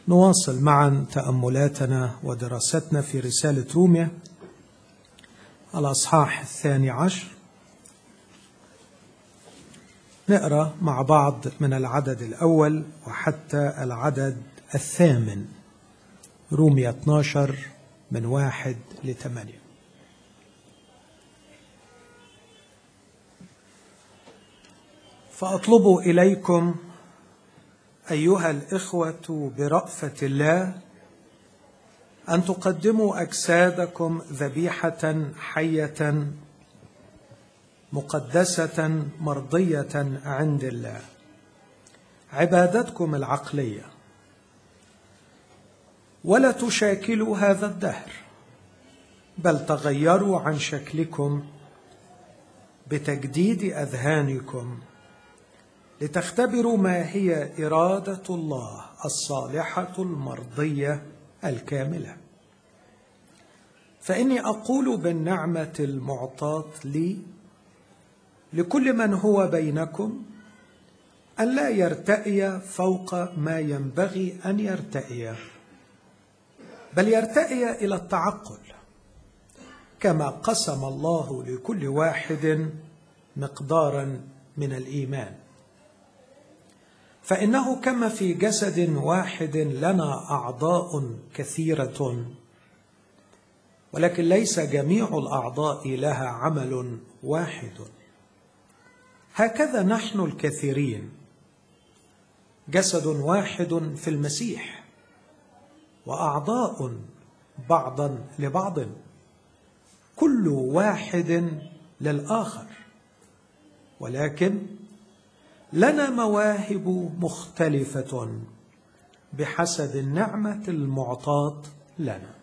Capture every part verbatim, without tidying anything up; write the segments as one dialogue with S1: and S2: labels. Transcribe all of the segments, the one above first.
S1: نواصل معا تأملاتنا ودراستنا في رسالة روميا الأصحاح الثاني عشر. نقرأ مع بعض من العدد الأول وحتى العدد الثامن، روميا اثني عشر من واحد لثمانية. فأطلب إليكم أيها الإخوة برأفة الله أن تقدموا أجسادكم ذبيحة حية مقدسة مرضية عند الله، عبادتكم العقلية، ولا تشاكلوا هذا الدهر، بل تغيروا عن شكلكم بتجديد أذهانكم لتختبروا ما هي إرادة الله الصالحة المرضية الكاملة. فإني أقول بالنعمة المعطاة لي لكل من هو بينكم أن لا يرتئي فوق ما ينبغي أن يرتئي، بل يرتئي إلى التعقل، كما قسم الله لكل واحد مقدارا من الإيمان. فإنه كما في جسد واحد لنا أعضاء كثيرة، ولكن ليس جميع الأعضاء لها عمل واحد، هكذا نحن الكثيرين جسد واحد في المسيح، وأعضاء بعضا لبعض، كل واحد للآخر، ولكن لنا مواهب مختلفة بحسب النعمة المعطاة لنا.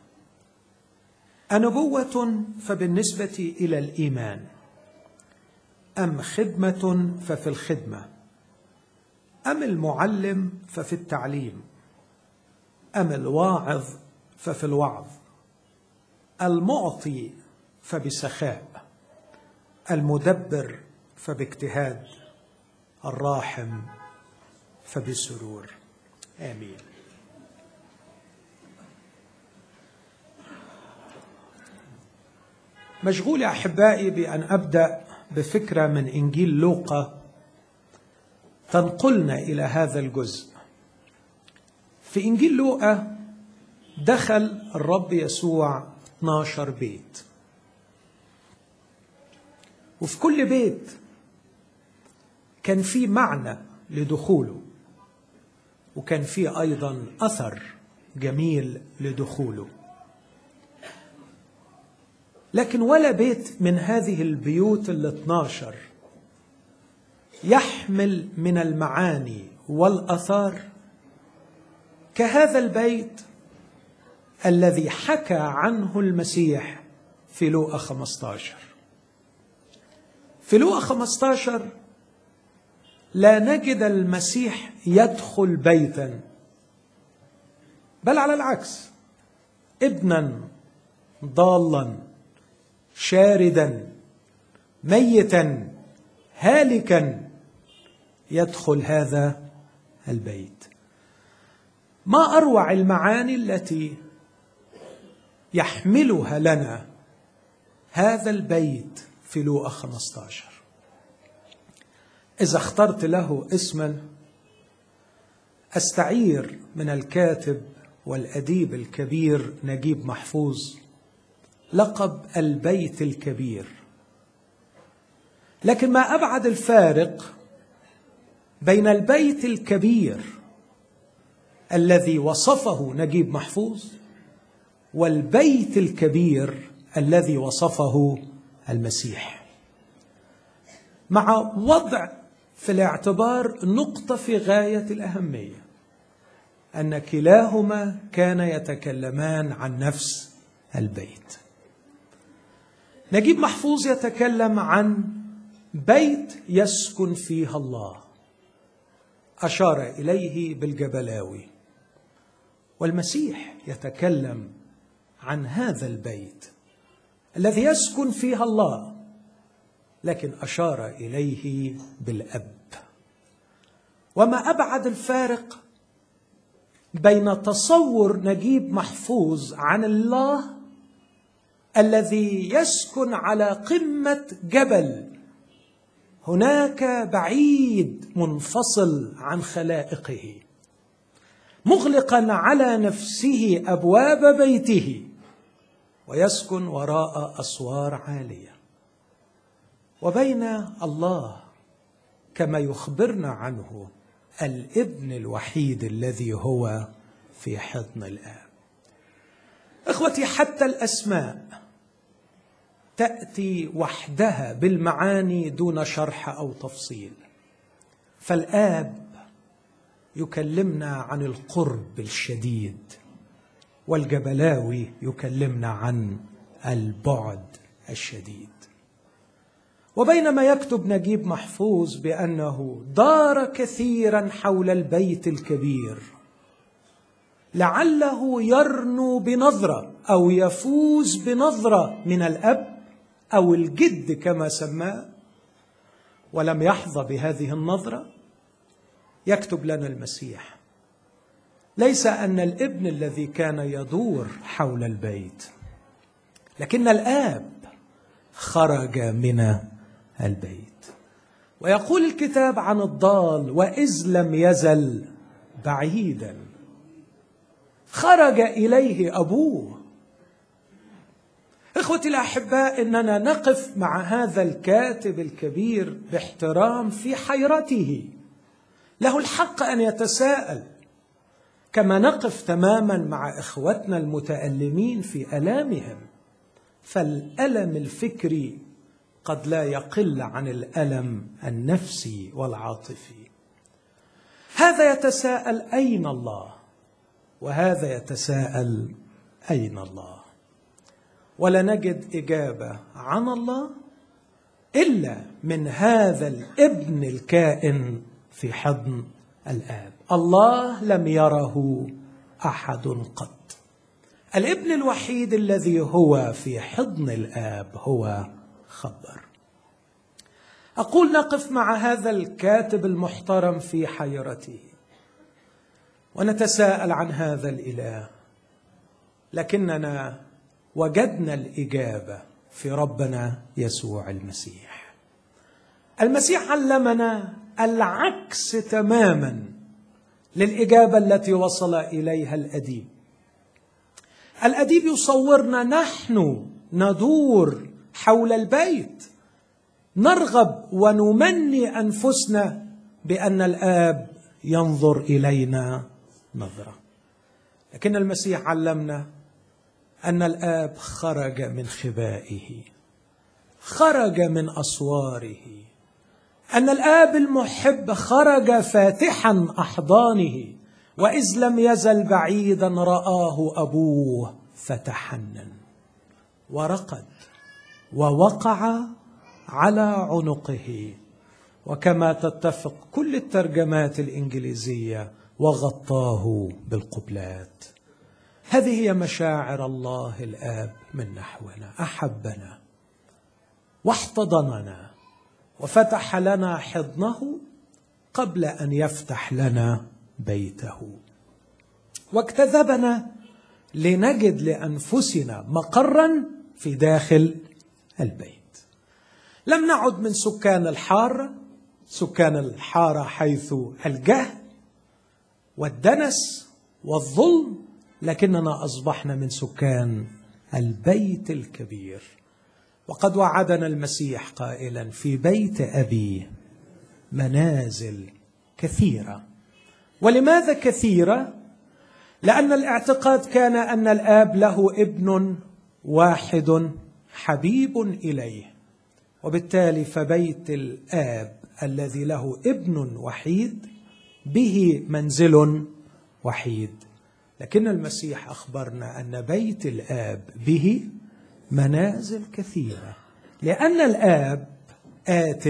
S1: أنبوة فبالنسبة إلى الإيمان، أم خدمة ففي الخدمة، أم المعلم ففي التعليم، أم الواعظ ففي الوعظ، المعطي فبسخاء، المدبر فباجتهاد، الراحم فبسرور. آمين. مشغول أحبائي بأن أبدأ بفكرة من إنجيل لوقا تنقلنا إلى هذا الجزء. في إنجيل لوقا دخل الرب يسوع اثني عشر بيت، وفي كل بيت كان في معنى لدخوله، وكان في أيضا أثر جميل لدخوله. لكن ولا بيت من هذه البيوت الاثنى عشر يحمل من المعاني والأثار كهذا البيت الذي حكى عنه المسيح في لوقا خمسة عشر. في لوقا خمسة عشر لا نجد المسيح يدخل بيتا، بل على العكس، ابنا ضالا شاردا ميتا هالكا يدخل هذا البيت. ما أروع المعاني التي يحملها لنا هذا البيت في لوقا خمسة عشر. إذا اخترت له اسما أستعير من الكاتب والأديب الكبير نجيب محفوظ لقب البيت الكبير. لكن ما أبعد الفارق بين البيت الكبير الذي وصفه نجيب محفوظ والبيت الكبير الذي وصفه المسيح، مع وضع في الاعتبار نقطة في غاية الأهمية، أن كلاهما كان يتكلمان عن نفس البيت. نجيب محفوظ يتكلم عن بيت يسكن فيها الله، أشار إليه بالجبلاوي، والمسيح يتكلم عن هذا البيت الذي يسكن فيها الله، لكن أشار إليه بالأب. وما أبعد الفارق بين تصور نجيب محفوظ عن الله الذي يسكن على قمة جبل هناك بعيد منفصل عن خلائقه، مغلقا على نفسه أبواب بيته ويسكن وراء أسوار عالية، وبين الله كما يخبرنا عنه الابن الوحيد الذي هو في حضن الآب. إخوتي، حتى الأسماء تأتي وحدها بالمعاني دون شرح أو تفصيل. فالآب يكلمنا عن القرب الشديد، والجبلاوي يكلمنا عن البعد الشديد. وبينما يكتب نجيب محفوظ بأنه دار كثيرا حول البيت الكبير لعله يرنو بنظرة أو يفوز بنظرة من الأب أو الجد كما سماه، ولم يحظى بهذه النظرة، يكتب لنا المسيح ليس أن الابن الذي كان يدور حول البيت، لكن الآب خرج من البيت. ويقول الكتاب عن الضال: وإذ لم يزل بعيدا خرج إليه أبوه. إخوتي الأحباء، إننا نقف مع هذا الكاتب الكبير باحترام في حيرته، له الحق أن يتساءل، كما نقف تماما مع إخوتنا المتألمين في ألامهم، فالألم الفكري قد لا يقل عن الألم النفسي والعاطفي. هذا يتساءل أين الله، وهذا يتساءل أين الله، ولا نجد إجابة عن الله إلا من هذا الابن الكائن في حضن الآب. الله لم يره أحد قط، الابن الوحيد الذي هو في حضن الآب هو خبر. أقول نقف مع هذا الكاتب المحترم في حيرته ونتساءل عن هذا الإله، لكننا وجدنا الإجابة في ربنا يسوع المسيح. المسيح علمنا العكس تماما للإجابة التي وصل إليها الأديب. الأديب يصورنا نحن ندور حول البيت، نرغب ونمني أنفسنا بأن الآب ينظر إلينا نظرة، لكن المسيح علمنا أن الآب خرج من خبائه، خرج من أسواره، أن الآب المحب خرج فاتحا أحضانه، وإذ لم يزل بعيدا رآه أبوه فتحنن ورقد ووقع على عنقه، وكما تتفق كل الترجمات الإنجليزية وغطاه بالقبلات. هذه هي مشاعر الله الآب من نحونا، أحبنا واحتضننا وفتح لنا حضنه قبل أن يفتح لنا بيته، واجتذبنا لنجد لأنفسنا مقرا في داخل البيت. لم نعد من سكان الحارة، سكان الحارة حيث الجهل والدنس والظلم، لكننا أصبحنا من سكان البيت الكبير. وقد وعدنا المسيح قائلا: في بيت أبي منازل كثيرة. ولماذا كثيرة؟ لأن الاعتقاد كان أن الآب له ابن واحد حبيب إليه، وبالتالي فبيت الآب الذي له ابن وحيد به منزل وحيد. لكن المسيح أخبرنا أن بيت الآب به منازل كثيرة، لأن الآب آت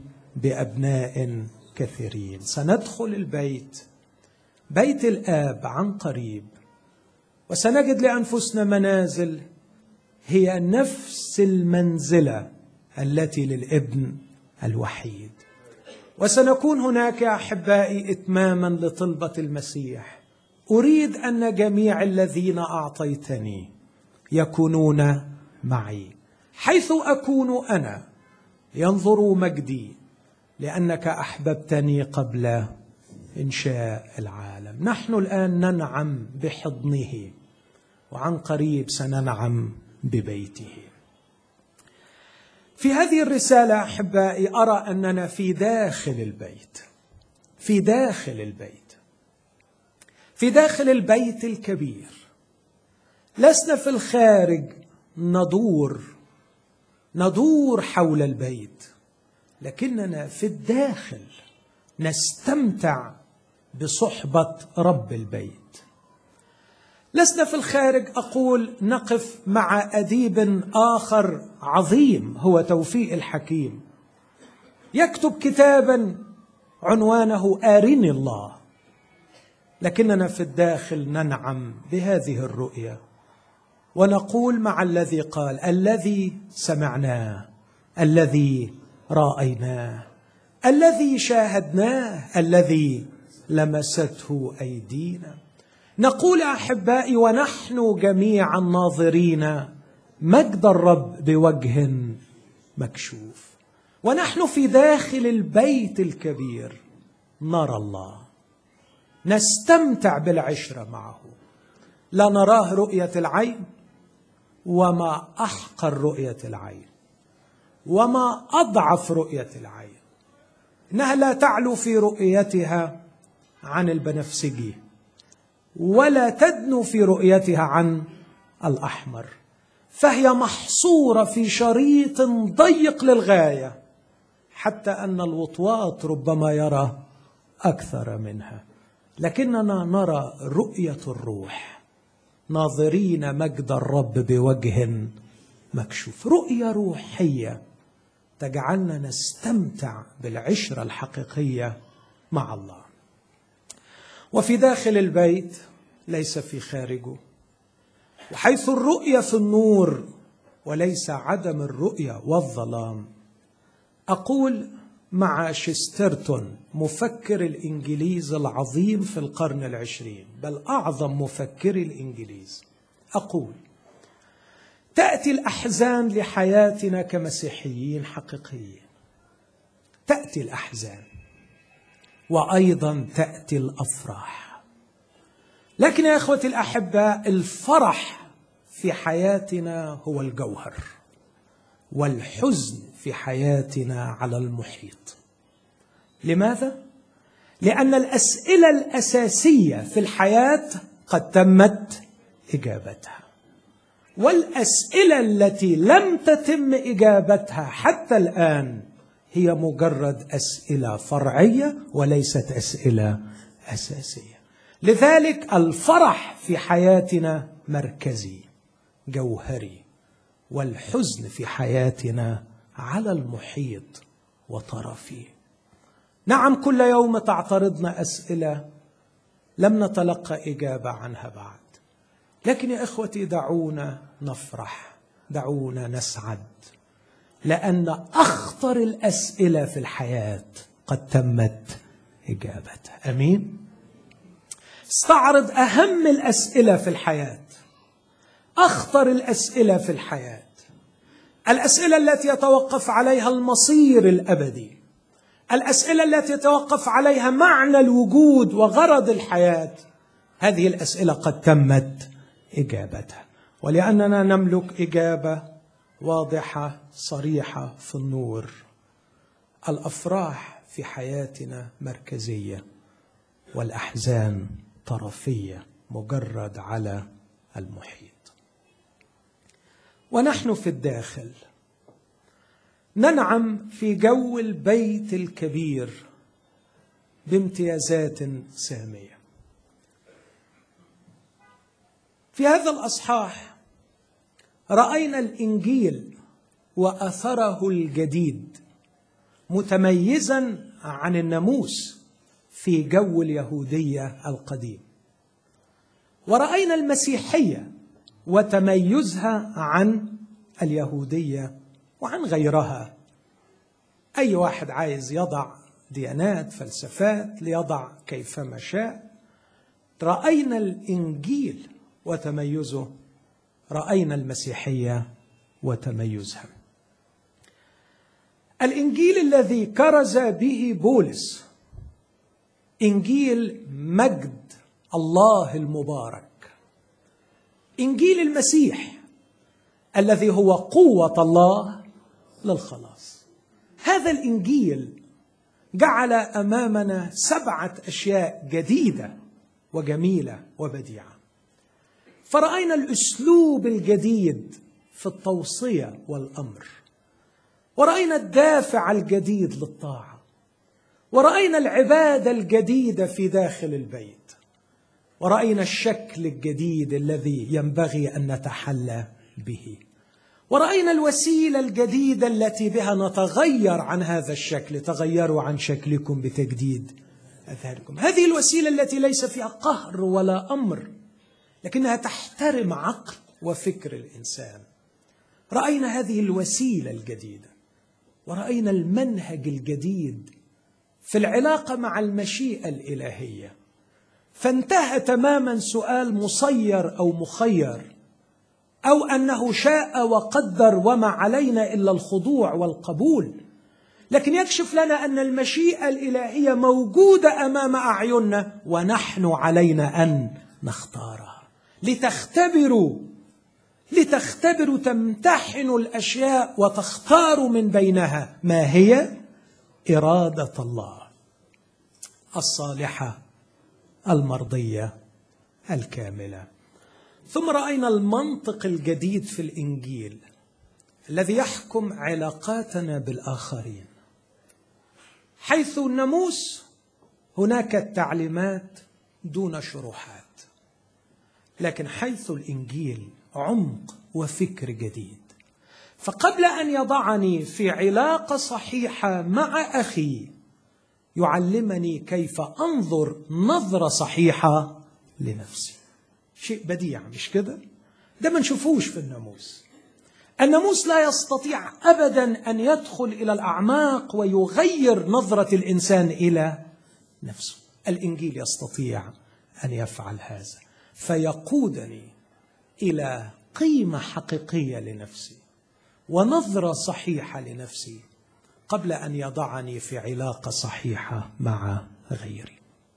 S1: بأبناء كثيرين. سندخل البيت، بيت الآب عن قريب، وسنجد لأنفسنا منازل هي نفس المنزلة التي للابن الوحيد. وسنكون هناك يا أحبائي إتماما لطلبة المسيح: أريد أن جميع الذين أعطيتني يكونون معي حيث أكون أنا، ينظروا مجدي، لأنك أحببتني قبل إنشاء العالم. نحن الآن ننعم بحضنه، وعن قريب سننعم ببيته. في هذه الرسالة أحبائي أرى أننا في داخل البيت، في داخل البيت، في داخل البيت الكبير. لسنا في الخارج ندور ندور حول البيت، لكننا في الداخل نستمتع بصحبة رب البيت. لسنا في الخارج أقول نقف مع أديب آخر عظيم هو توفيق الحكيم، يكتب كتابا عنوانه آرني الله، لكننا في الداخل ننعم بهذه الرؤية ونقول مع الذي قال: الذي سمعناه، الذي رأيناه، الذي شاهدناه، الذي لمسته أيدينا. نقول أحبائي ونحن جميعا ناظرين مجد الرب بوجه مكشوف، ونحن في داخل البيت الكبير نرى الله، نستمتع بالعشرة معه، لا نراه رؤية العين، وما أحقر رؤية العين، وما أضعف رؤية العين، إنها لا تعلو في رؤيتها عن البنفسجي، ولا تدنو في رؤيتها عن الأحمر، فهي محصورة في شريط ضيق للغاية، حتى أن الوطواط ربما يرى أكثر منها. لكننا نرى رؤية الروح، ناظرين مجد الرب بوجه مكشوف، رؤية روحية تجعلنا نستمتع بالعشرة الحقيقية مع الله. وفي داخل البيت ليس في خارجه، وحيث الرؤية في النور وليس عدم الرؤية والظلام. أقول مع شيسترتون مفكر الإنجليز العظيم في القرن العشرين، بل أعظم مفكر الإنجليز، أقول: تأتي الأحزان لحياتنا كمسيحيين حقيقيين، تأتي الأحزان وأيضا تأتي الأفراح، لكن يا أخوتي الأحباء الفرح في حياتنا هو الجوهر، والحزن في حياتنا على المحيط. لماذا؟ لأن الأسئلة الأساسية في الحياة قد تمت إجابتها، والأسئلة التي لم تتم إجابتها حتى الآن هي مجرد أسئلة فرعية وليست أسئلة أساسية. لذلك الفرح في حياتنا مركزي جوهري، والحزن في حياتنا على المحيط وطرفي. نعم، كل يوم تعترضنا أسئلة لم نتلقى إجابة عنها بعد، لكن يا إخوتي دعونا نفرح، دعونا نسعد، لأن أخطر الأسئلة في الحياة قد تمت إجابتها. أمين؟ استعرض أهم الأسئلة في الحياة، أخطر الأسئلة في الحياة، الأسئلة التي يتوقف عليها المصير الأبدي، الأسئلة التي يتوقف عليها معنى الوجود وغرض الحياة. هذه الأسئلة قد تمت إجابتها، ولأننا نملك إجابة واضحة صريحة في النور. الأفراح في حياتنا مركزية، والأحزان طرفية مجرد على المحيط. ونحن في الداخل ننعم في جو البيت الكبير بامتيازات سامية. في هذا الأصحاح رأينا الإنجيل وأثره الجديد متميزا عن الناموس في جو اليهودية القديم، ورأينا المسيحية وتميزها عن اليهودية وعن غيرها. أي واحد عايز يضع ديانات فلسفات ليضع كيفما شاء، رأينا الإنجيل وتميزه، رأينا المسيحية وتميزها. الإنجيل الذي كرز به بولس إنجيل مجد الله المبارك، إنجيل المسيح الذي هو قوة الله للخلاص. هذا الإنجيل جعل أمامنا سبعة أشياء جديدة وجميلة وبديعة. فرأينا الأسلوب الجديد في التوصية والأمر، ورأينا الدافع الجديد للطاعة، ورأينا العبادة الجديدة في داخل البيت، ورأينا الشكل الجديد الذي ينبغي أن نتحلى به، ورأينا الوسيلة الجديدة التي بها نتغير عن هذا الشكل. تغيروا عن شكلكم بتجديد أذهانكم. هذه الوسيلة التي ليس فيها قهر ولا أمر، لكنها تحترم عقل وفكر الإنسان. رأينا هذه الوسيلة الجديدة، ورأينا المنهج الجديد في العلاقة مع المشيئة الإلهية. فانتهى تماما سؤال مسير أو مخير، أو أنه شاء وقدر وما علينا إلا الخضوع والقبول، لكن يكشف لنا أن المشيئة الإلهية موجودة أمام أعيننا، ونحن علينا أن نختارها. لتختبروا لتختبروا تمتحنوا الأشياء وتختاروا من بينها ما هي إرادة الله الصالحة المرضية الكاملة. ثم رأينا المنطق الجديد في الإنجيل الذي يحكم علاقاتنا بالآخرين. حيث الناموس هناك التعليمات دون شروحات، لكن حيث الإنجيل عمق وفكر جديد. فقبل أن يضعني في علاقة صحيحة مع أخي يعلمني كيف أنظر نظرة صحيحة لنفسي. شيء بديع مش كده؟ ده ما نشوفوش في الناموس. الناموس لا يستطيع أبدا أن يدخل إلى الأعماق ويغير نظرة الإنسان إلى نفسه. الإنجيل يستطيع أن يفعل هذا، فيقودني إلى قيمة حقيقية لنفسي ونظرة صحيحة لنفسي قبل أن يضعني في علاقة صحيحة مع غيري.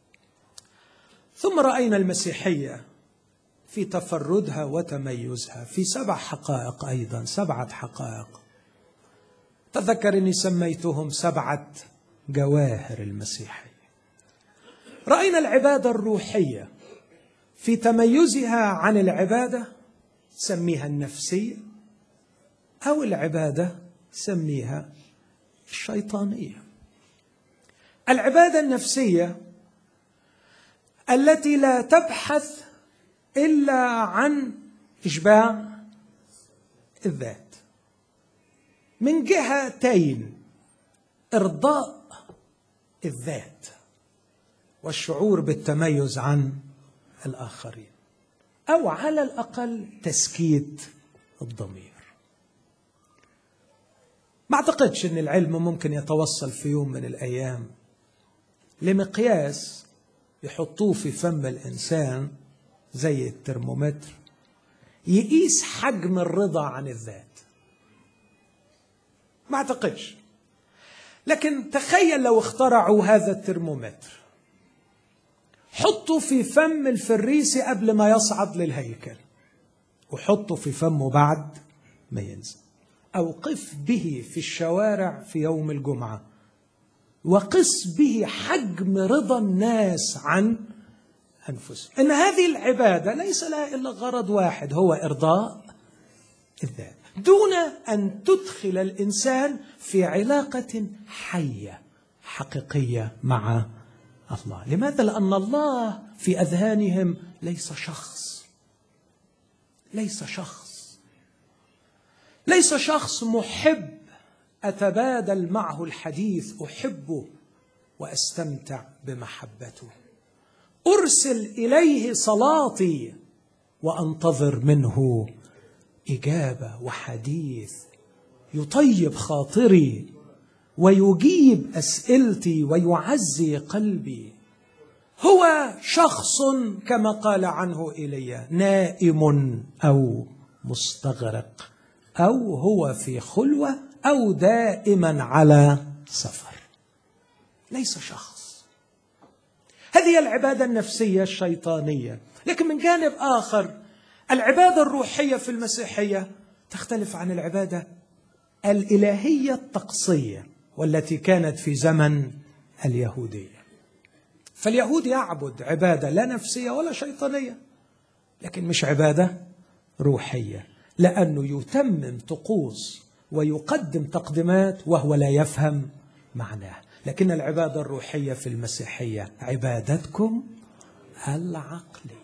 S1: ثم رأينا المسيحية في تفردها وتميزها في سبع حقائق، أيضا سبعة حقائق. تذكر أني سميتهم سبعة جواهر المسيحية. رأينا العبادة الروحية في تميزها عن العبادة سميها النفسية، أو العبادة سميها الشيطانية. العبادة النفسية التي لا تبحث إلا عن إشباع الذات من جهتين: إرضاء الذات والشعور بالتميز عن الآخرين، أو على الأقل تسكيت الضمير. ما أعتقدش أن العلم ممكن يتوصل في يوم من الأيام لمقياس يحطوه في فم الإنسان زي الترمومتر يقيس حجم الرضا عن الذات. ما أعتقدش. لكن تخيل لو اخترعوا هذا الترمومتر، حطوا في فم الفريسي قبل ما يصعد للهيكل، وحطوا في فمه بعد ما ينزل، أو قف به في الشوارع في يوم الجمعة وقس به حجم رضا الناس عن أنفسهم. إن هذه العبادة ليس لها إلا غرض واحد، هو إرضاء الذات، دون أن تدخل الإنسان في علاقة حية حقيقية مع الله. لماذا؟ لأن الله في أذهانهم ليس شخص، ليس شخص ليس شخص محب أتبادل معه الحديث، أحبه وأستمتع بمحبته، أرسل إليه صلاتي وأنتظر منه إجابة وحديث يطيب خاطري ويجيب أسئلتي ويعزي قلبي. هو شخص كما قال عنه إيليا نائم أو مستغرق، أو هو في خلوة، أو دائما على سفر. ليس شخص. هذه العبادة النفسية الشيطانية. لكن من جانب آخر العبادة الروحية في المسيحية تختلف عن العبادة الإلهية الطقسية والتي كانت في زمن اليهودية. فاليهود يعبد عبادة لا نفسية ولا شيطانية، لكن مش عبادة روحية، لأنه يتمم طقوس ويقدم تقدمات وهو لا يفهم معناه. لكن العبادة الروحية في المسيحية عبادتكم العقلية.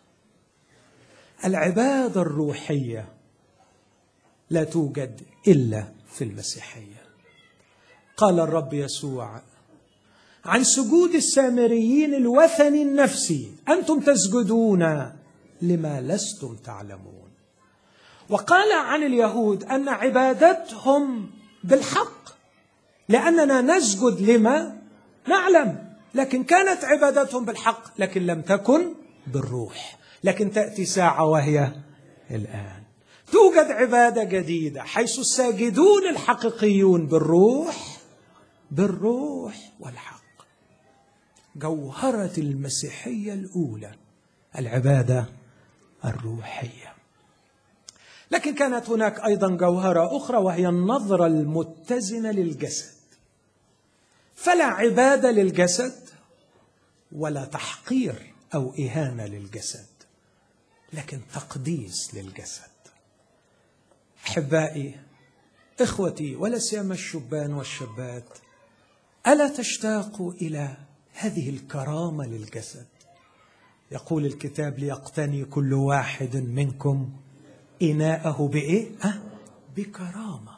S1: العبادة الروحية لا توجد إلا في المسيحية. قال الرب يسوع عن سجود السامريين الوثني النفسي: أنتم تسجدون لما لستم تعلمون. وقال عن اليهود أن عبادتهم بالحق، لأننا نسجد لما نعلم. لكن كانت عبادتهم بالحق، لكن لم تكن بالروح. لكن تأتي ساعة وهي الآن توجد عبادة جديدة، حيث الساجدون الحقيقيون بالروح بالروح والحق. جوهرة المسيحية الأولى العبادة الروحية. لكن كانت هناك أيضا جوهرة أخرى، وهي النظرة المتزنة للجسد. فلا عبادة للجسد ولا تحقير أو إهانة للجسد، لكن تقديس للجسد. أحبائي، إخوتي، ولا سيما الشبان والشابات، ألا تشتاقوا إلى هذه الكرامة للجسد؟ يقول الكتاب: ليقتني كل واحد منكم إناءه بإيه؟ أه؟ بكرامة.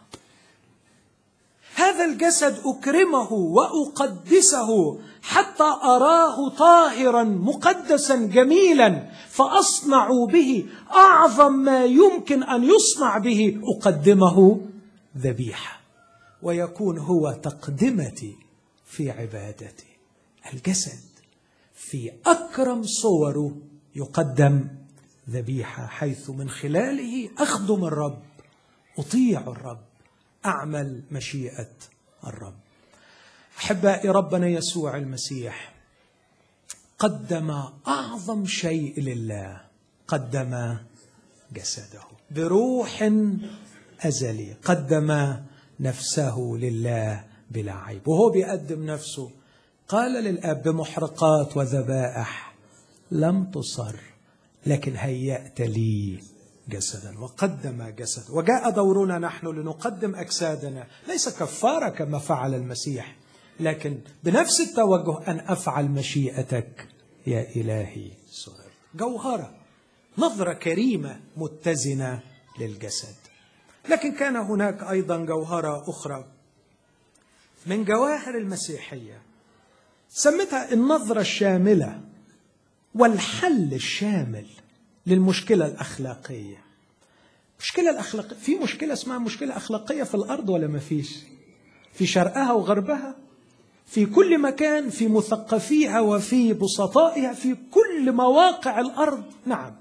S1: هذا الجسد أكرمه وأقدسه حتى أراه طاهرا مقدسا جميلا، فأصنع به أعظم ما يمكن أن يصنع به، أقدمه ذبيحة، ويكون هو تقدمتي في عبادتي. الجسد في أكرم صوره يقدم ذبيحة، حيث من خلاله أخدم الرب، أطيع الرب، أعمل مشيئة الرب. أحبائي، ربنا يسوع المسيح قدم أعظم شيء لله، قدم جسده بروح أزلي، قدم نفسه لله بلا عيب. وهو بيقدم نفسه قال للآب: بمحرقات وذبائح لم تصر، لكن هيأت لي جسدا. وقدم جسد. وجاء دورنا نحن لنقدم أجسادنا، ليس كفارة كما فعل المسيح، لكن بنفس التوجه: أن أفعل مشيئتك يا إلهي سرر. جوهرة، نظرة كريمة متزنة للجسد. لكن كان هناك أيضا جوهرة أخرى من جواهر المسيحية، سمتها النظرة الشاملة والحل الشامل للمشكلة الأخلاقية. مشكلة الأخلاقية، في مشكلة اسمها مشكلة أخلاقية في الأرض ولا ما فيش؟ في شرقها وغربها، في كل مكان، في مثقفيها وفي بسطائها، في كل مواقع الأرض. نعم.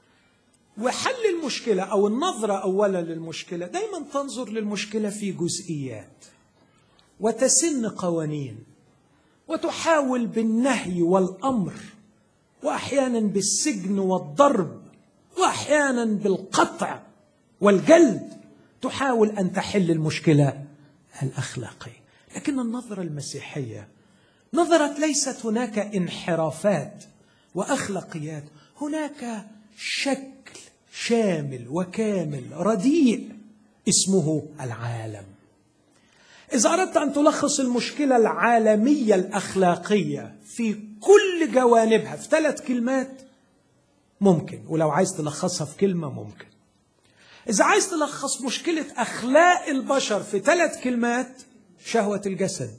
S1: وحل المشكلة أو النظرة أولا للمشكلة دايما تنظر للمشكلة في جزئيات، وتسن قوانين، وتحاول بالنهي والأمر، وأحيانا بالسجن والضرب، وأحيانا بالقطع والجلد، تحاول أن تحل المشكلة الأخلاقية. لكن النظرة المسيحية نظرت ليست هناك انحرافات وأخلاقيات، هناك شكل شامل وكامل رديء اسمه العالم. إذا أردت أن تلخص المشكلة العالمية الأخلاقية في كل جوانبها في ثلاث كلمات ممكن، ولو عايز تلخصها في كلمة ممكن. إذا عايز تلخص مشكلة أخلاق البشر في ثلاث كلمات: شهوة الجسد،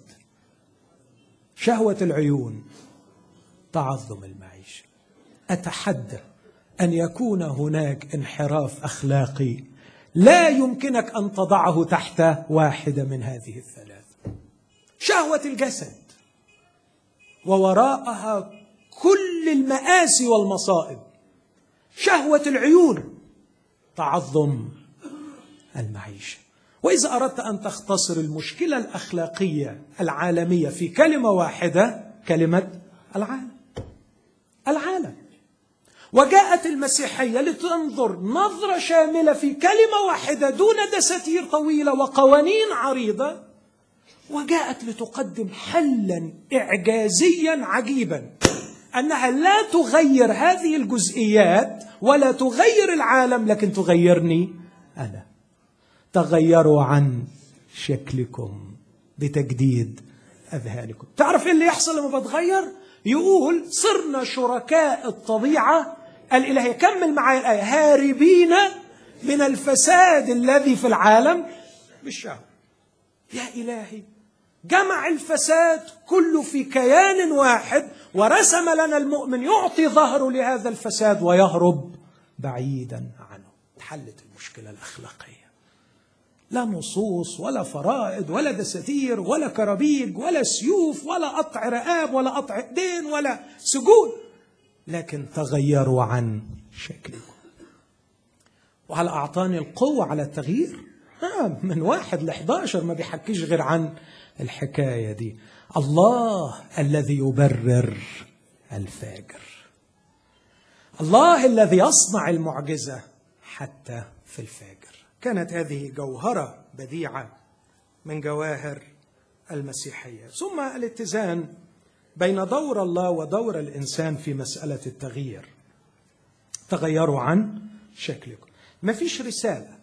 S1: شهوة العيون، تعظم المعيشة. أتحدى أن يكون هناك انحراف أخلاقي لا يمكنك أن تضعه تحت واحدة من هذه الثلاث. شهوة الجسد ووراءها كل المآسي والمصائب. شهوة العيون، تعظم المعيشة. وإذا أردت أن تختصر المشكلة الأخلاقية العالمية في كلمة واحدة، كلمة العالم. العالم. وجاءت المسيحية لتنظر نظرة شاملة في كلمة واحدة دون دساتير طويلة وقوانين عريضة، وجاءت لتقدم حلا إعجازيا عجيبا، أنها لا تغير هذه الجزئيات ولا تغير العالم، لكن تغيرني أنا. تغيروا عن شكلكم بتجديد أذهانكم. تعرف إيه اللي يحصل لما بتغير؟ يقول صرنا شركاء الطبيعة الإلهية. كمل معايا الآية: هاربين من الفساد الذي في العالم بالشهوة. يا إلهي، جمع الفساد كله في كيان واحد، ورسم لنا المؤمن يعطي ظهره لهذا الفساد ويهرب بعيدا عنه. اتحلت المشكلة الأخلاقية. لا نصوص ولا فرائض ولا دساتير ولا كرابيج ولا سيوف ولا قطع رقاب ولا قطع ايدين ولا سجود، لكن تغيروا عن شكلكم. وهل أعطاني القوة على التغيير؟ آه من واحد لحداشر ما بيحكيش غير عن الحكاية دي. الله الذي يبرر الفاجر، الله الذي يصنع المعجزة حتى في الفاجر. كانت هذه جوهرة بديعة من جواهر المسيحية. ثم الاتزان بين دور الله ودور الإنسان في مسألة التغيير. تغيروا عن شكلكم. ما فيش رسالة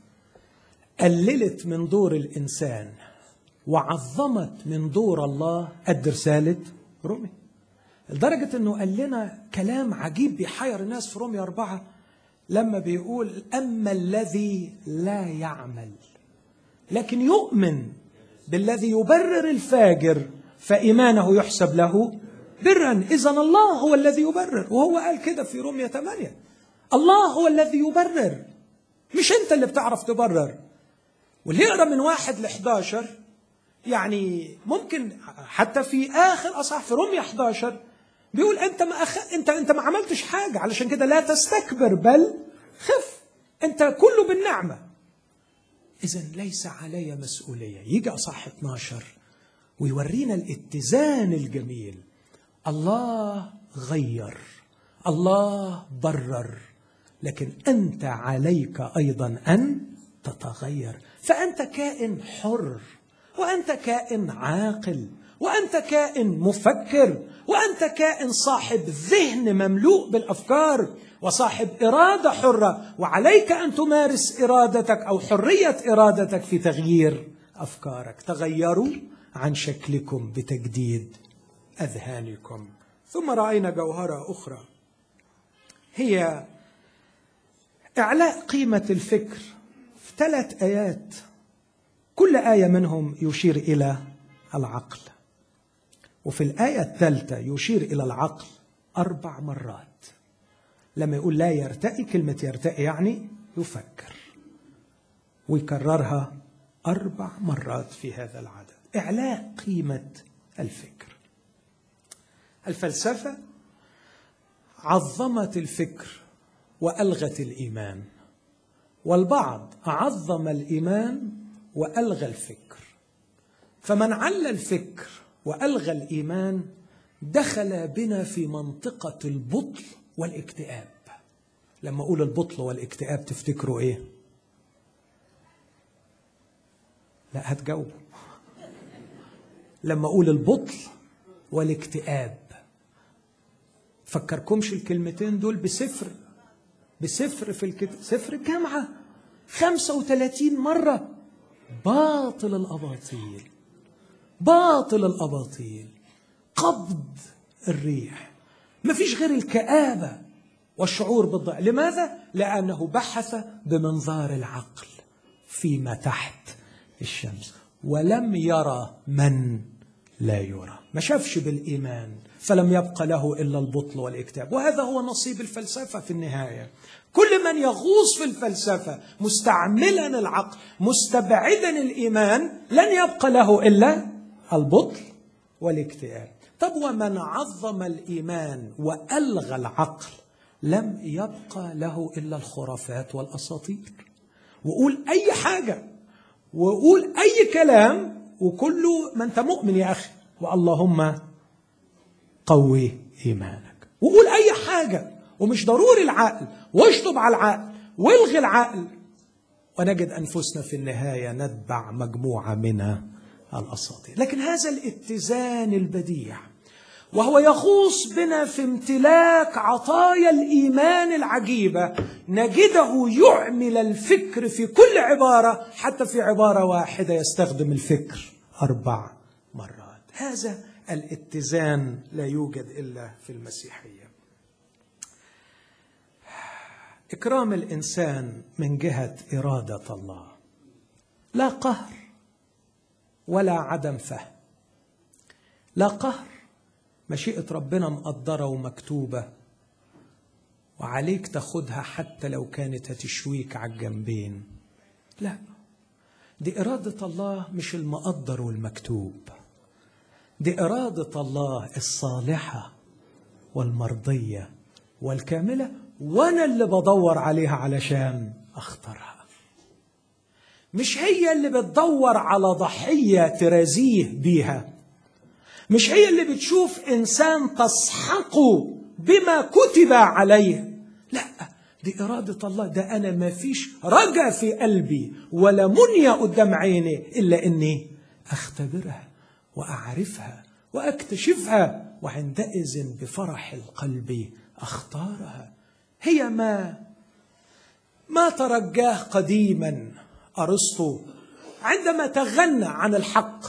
S1: قللت من دور الإنسان وعظمت من دور الله قد رسالة رومي، لدرجة أنه قال لنا كلام عجيب بيحير الناس في رومي أربعة، لما بيقول: أما الذي لا يعمل لكن يؤمن بالذي يبرر الفاجر فإيمانه يحسب له برا. إذن الله هو الذي يبرر، وهو قال كده في رومية ثمانية: الله هو الذي يبرر، مش أنت اللي بتعرف تبرر. واللي يقرأ من واحد لحداشر يعني ممكن حتى في آخر أصحاح في رومية حداشر بيقول: أنت ما أخ... أنت أنت ما عملتش حاجة، علشان كده لا تستكبر بل خف، أنت كله بالنعمة. إذن ليس علي مسؤولية. يجي أصحاح اثناشر ويورينا الاتزان الجميل. الله غير، الله برر، لكن أنت عليك أيضا أن تتغير. فأنت كائن حر، وأنت كائن عاقل، وأنت كائن مفكر، وأنت كائن صاحب ذهن مملوء بالأفكار وصاحب إرادة حرة، وعليك أن تمارس إرادتك أو حرية إرادتك في تغيير أفكارك. تغيروا عن شكلكم بتجديد أذهانكم. ثم رأينا جوهرة أخرى هي إعلاء قيمة الفكر في ثلاث آيات، كل آية منهم يشير إلى العقل. وفي الآية الثالثة يشير إلى العقل أربع مرات. لما يقول لا يرتئي، كلمة يرتئي يعني يفكر، ويكررها أربع مرات في هذا العدد. إعلاء قيمة الفكر. الفلسفة عظمت الفكر وألغت الإيمان، والبعض عظم الإيمان وألغى الفكر. فمن علّى الفكر وألغى الإيمان دخل بنا في منطقة البطل والاكتئاب. لما أقول البطل والاكتئاب تفتكروا إيه؟ لا هتجاوبوا. لما أقول البطل والاكتئاب فكركمش الكلمتين دول بسفر بسفر في الكتاب، سفر الجامعة خمسة وثلاثين مرة. باطل الأباطيل، باطل الأباطيل، قبض الريح. ما فيش غير الكآبة والشعور بالضعف. لماذا؟ لأنه بحث بمنظار العقل فيما تحت الشمس، ولم يرى من لا يرى. ما شافش بالإيمان، فلم يبقى له إلا البطل والاكتئاب. وهذا هو نصيب الفلسفة في النهاية. كل من يغوص في الفلسفة مستعملا العقل مستبعدا الإيمان لن يبقى له إلا البطل والاكتئاب. طب ومن عظم الإيمان وألغى العقل لم يبقى له إلا الخرافات والأساطير. وقول أي حاجة وقول أي كلام وكله ما أنت مؤمن يا أخي، واللهم قوي إيمانك. وقول أي حاجة ومش ضروري العقل، واشطب على العقل والغي العقل، ونجد أنفسنا في النهاية نتبع مجموعة من الأساطير. لكن هذا الاتزان البديع وهو يغوص بنا في امتلاك عطايا الإيمان العجيبة نجده يعمل الفكر في كل عبارة، حتى في عبارة واحدة يستخدم الفكر أربع مرات. هذا الاتزان لا يوجد إلا في المسيحية. إكرام الإنسان من جهة إرادة الله، لا قهر ولا عدم فهم. لا قهر، مشيئة ربنا مقدرة ومكتوبة وعليك تاخدها حتى لو كانت هتشويك على الجنبين. لا، دي إرادة الله مش المقدر والمكتوب، دي إرادة الله الصالحة والمرضية والكاملة، وأنا اللي بدور عليها علشان أختارها. مش هي اللي بتدور على ضحية ترازيه بيها، مش هي اللي بتشوف إنسان تسحقه بما كتب عليه. لا، دي إرادة الله. ده أنا ما فيش رجا في قلبي ولا منية قدام عيني إلا إني أختبرها وأعرفها وأكتشفها، وعندئذ بفرح القلب أختارها. هي ما ما ترجاه قديما أرسطو عندما تغنى عن الحق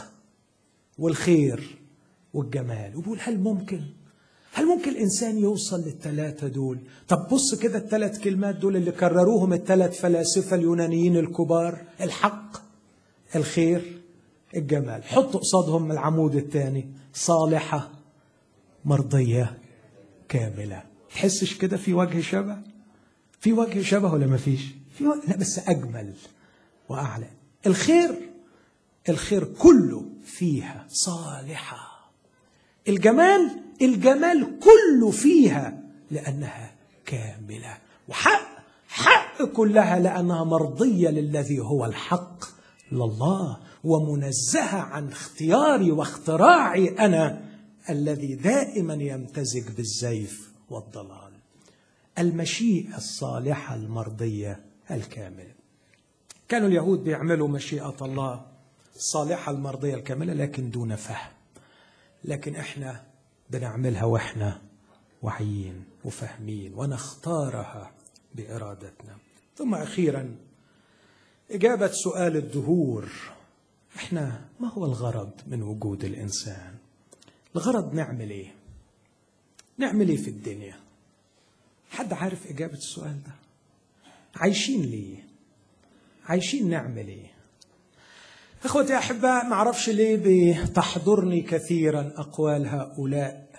S1: والخير والجمال، وبيقول هل ممكن هل ممكن الإنسان يوصل للثلاثة دول؟ طب بص كده، الثلاث كلمات دول اللي كرروهم الثلاث فلاسفة اليونانيين الكبار: الحق، الخير، الجمال. حط قصادهم العمود الثاني: صالحة، مرضية، كاملة. تحسش كده في وجه شبه؟ في وجه شبه ولا ما فيش؟ في وجه، لا بس أجمل وأعلى. الخير، الخير كله فيها صالحة. الجمال، الجمال كله فيها لأنها كاملة. وحق، حق كلها لأنها مرضية للذي هو الحق لله، ومنزهة عن اختياري واختراعي أنا الذي دائما يمتزج بالزيف والضلال. المشيئة الصالحة المرضية الكاملة. كانوا اليهود بيعملوا مشيئة الله الصالحة المرضية الكاملة لكن دون فهم، لكن احنا بنعملها واحنا واعيين وفاهمين ونختارها بإرادتنا. ثم أخيرا إجابة سؤال الدهور: احنا ما هو الغرض من وجود الإنسان؟ الغرض نعمل ايه؟ نعمل ايه في الدنيا؟ حد عارف إجابة السؤال ده؟ عايشين ليه؟ عايشين نعمل ايه؟ اخوتي احباء، ما اعرفش ليه بتحضرني كثيرا اقوال هؤلاء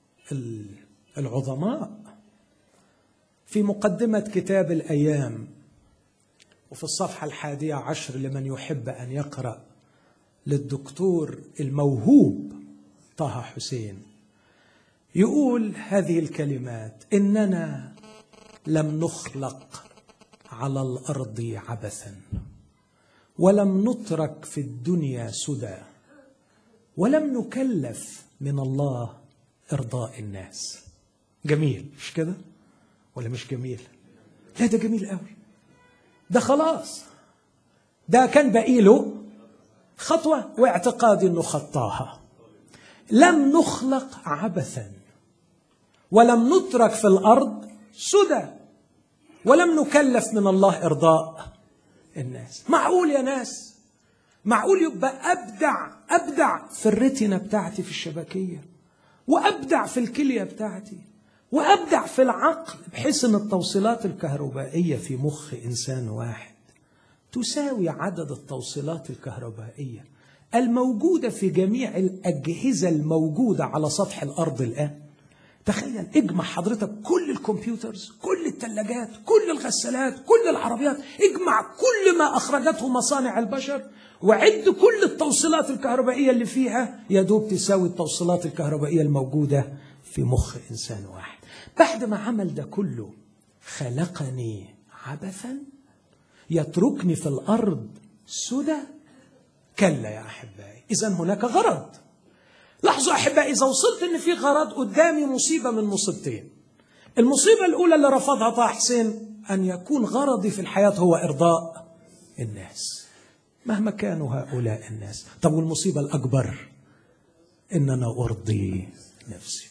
S1: العظماء في مقدمة كتاب الأيام، وفي الصفحة الحادية عشر لمن يحب أن يقرأ، للدكتور الموهوب طه حسين، يقول هذه الكلمات: إننا لم نخلق على الأرض عبثا، ولم نترك في الدنيا سدى، ولم نكلف من الله إرضاء الناس. جميل مش كده؟ ولا مش جميل؟ لا ده جميل قوي. ده خلاص، ده كان باقي له خطوة واعتقادي أنه خطاها. لم نخلق عبثا، ولم نترك في الأرض سدى، ولم نكلف من الله إرضاء الناس. معقول يا ناس؟ معقول يبقى أبدع أبدع في الريتنا بتاعتي في الشبكية، وأبدع في الكلية بتاعتي، وأبدع في العقل، بحيث أن التوصيلات الكهربائية في مخ إنسان واحد تساوي عدد التوصيلات الكهربائية الموجودة في جميع الأجهزة الموجودة على سطح الأرض الآن. تخيل، اجمع حضرتك كل الكمبيوترز، كل الثلاجات، كل الغسالات، كل العربيات، اجمع كل ما أخرجته مصانع البشر وعد كل التوصيلات الكهربائية اللي فيها، يا دوب تساوي التوصيلات الكهربائية الموجودة في مخ إنسان واحد. بعد ما عمل ده كله خلقني عبثا يتركني في الأرض سدى؟ كلا يا أحبائي، إذن هناك غرض. لاحظوا أحبائي، إذا وصلت أن في غرض قدامي مصيبة من مصيبتين. المصيبة الأولى اللي رفضها طه حسين، أن يكون غرضي في الحياة هو إرضاء الناس مهما كانوا هؤلاء الناس. طب والمصيبة الأكبر، إن أنا أرضي نفسي.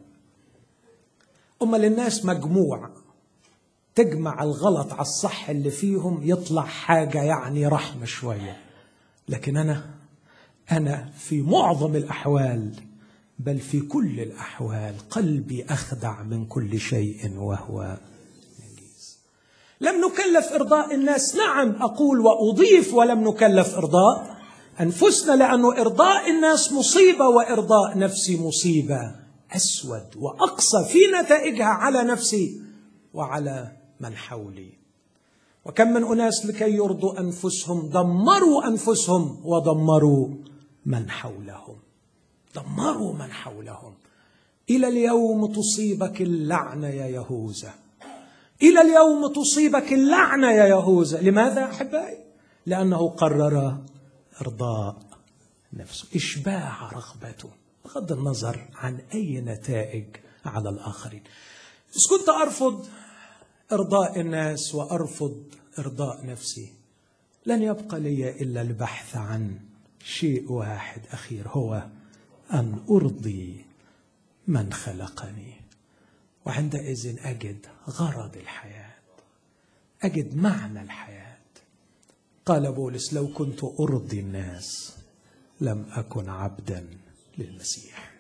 S1: أما للناس مجموع تجمع الغلط على الصح اللي فيهم يطلع حاجة يعني رحمة شوية، لكن أنا أنا في معظم الأحوال بل في كل الأحوال قلبي أخدع من كل شيء وهو نجيس. لم نكلف إرضاء الناس، نعم أقول وأضيف، ولم نكلف إرضاء أنفسنا، لأنه إرضاء الناس مصيبة وإرضاء نفسي مصيبة أسود وأقصى في نتائجها على نفسي وعلى من حولي. وكم من أناس لكي يرضوا أنفسهم دمروا أنفسهم ودمروا من حولهم، دمروا من حولهم. إلى اليوم تصيبك اللعنة يا يهوذا، إلى اليوم تصيبك اللعنة يا يهوذا. لماذا أحبائي؟ لأنه قرر إرضاء نفسه، إشباع رغبته بغض النظر عن أي نتائج على الآخرين. إذا كنت أرفض إرضاء الناس وأرفض إرضاء نفسي، لن يبقى لي إلا البحث عن شيء واحد أخير، هو أن أرضي من خلقني. وعندئذ أجد غرض الحياة، أجد معنى الحياة. قال بولس: لو كنت أرضي الناس لم أكن عبدا للمسيح.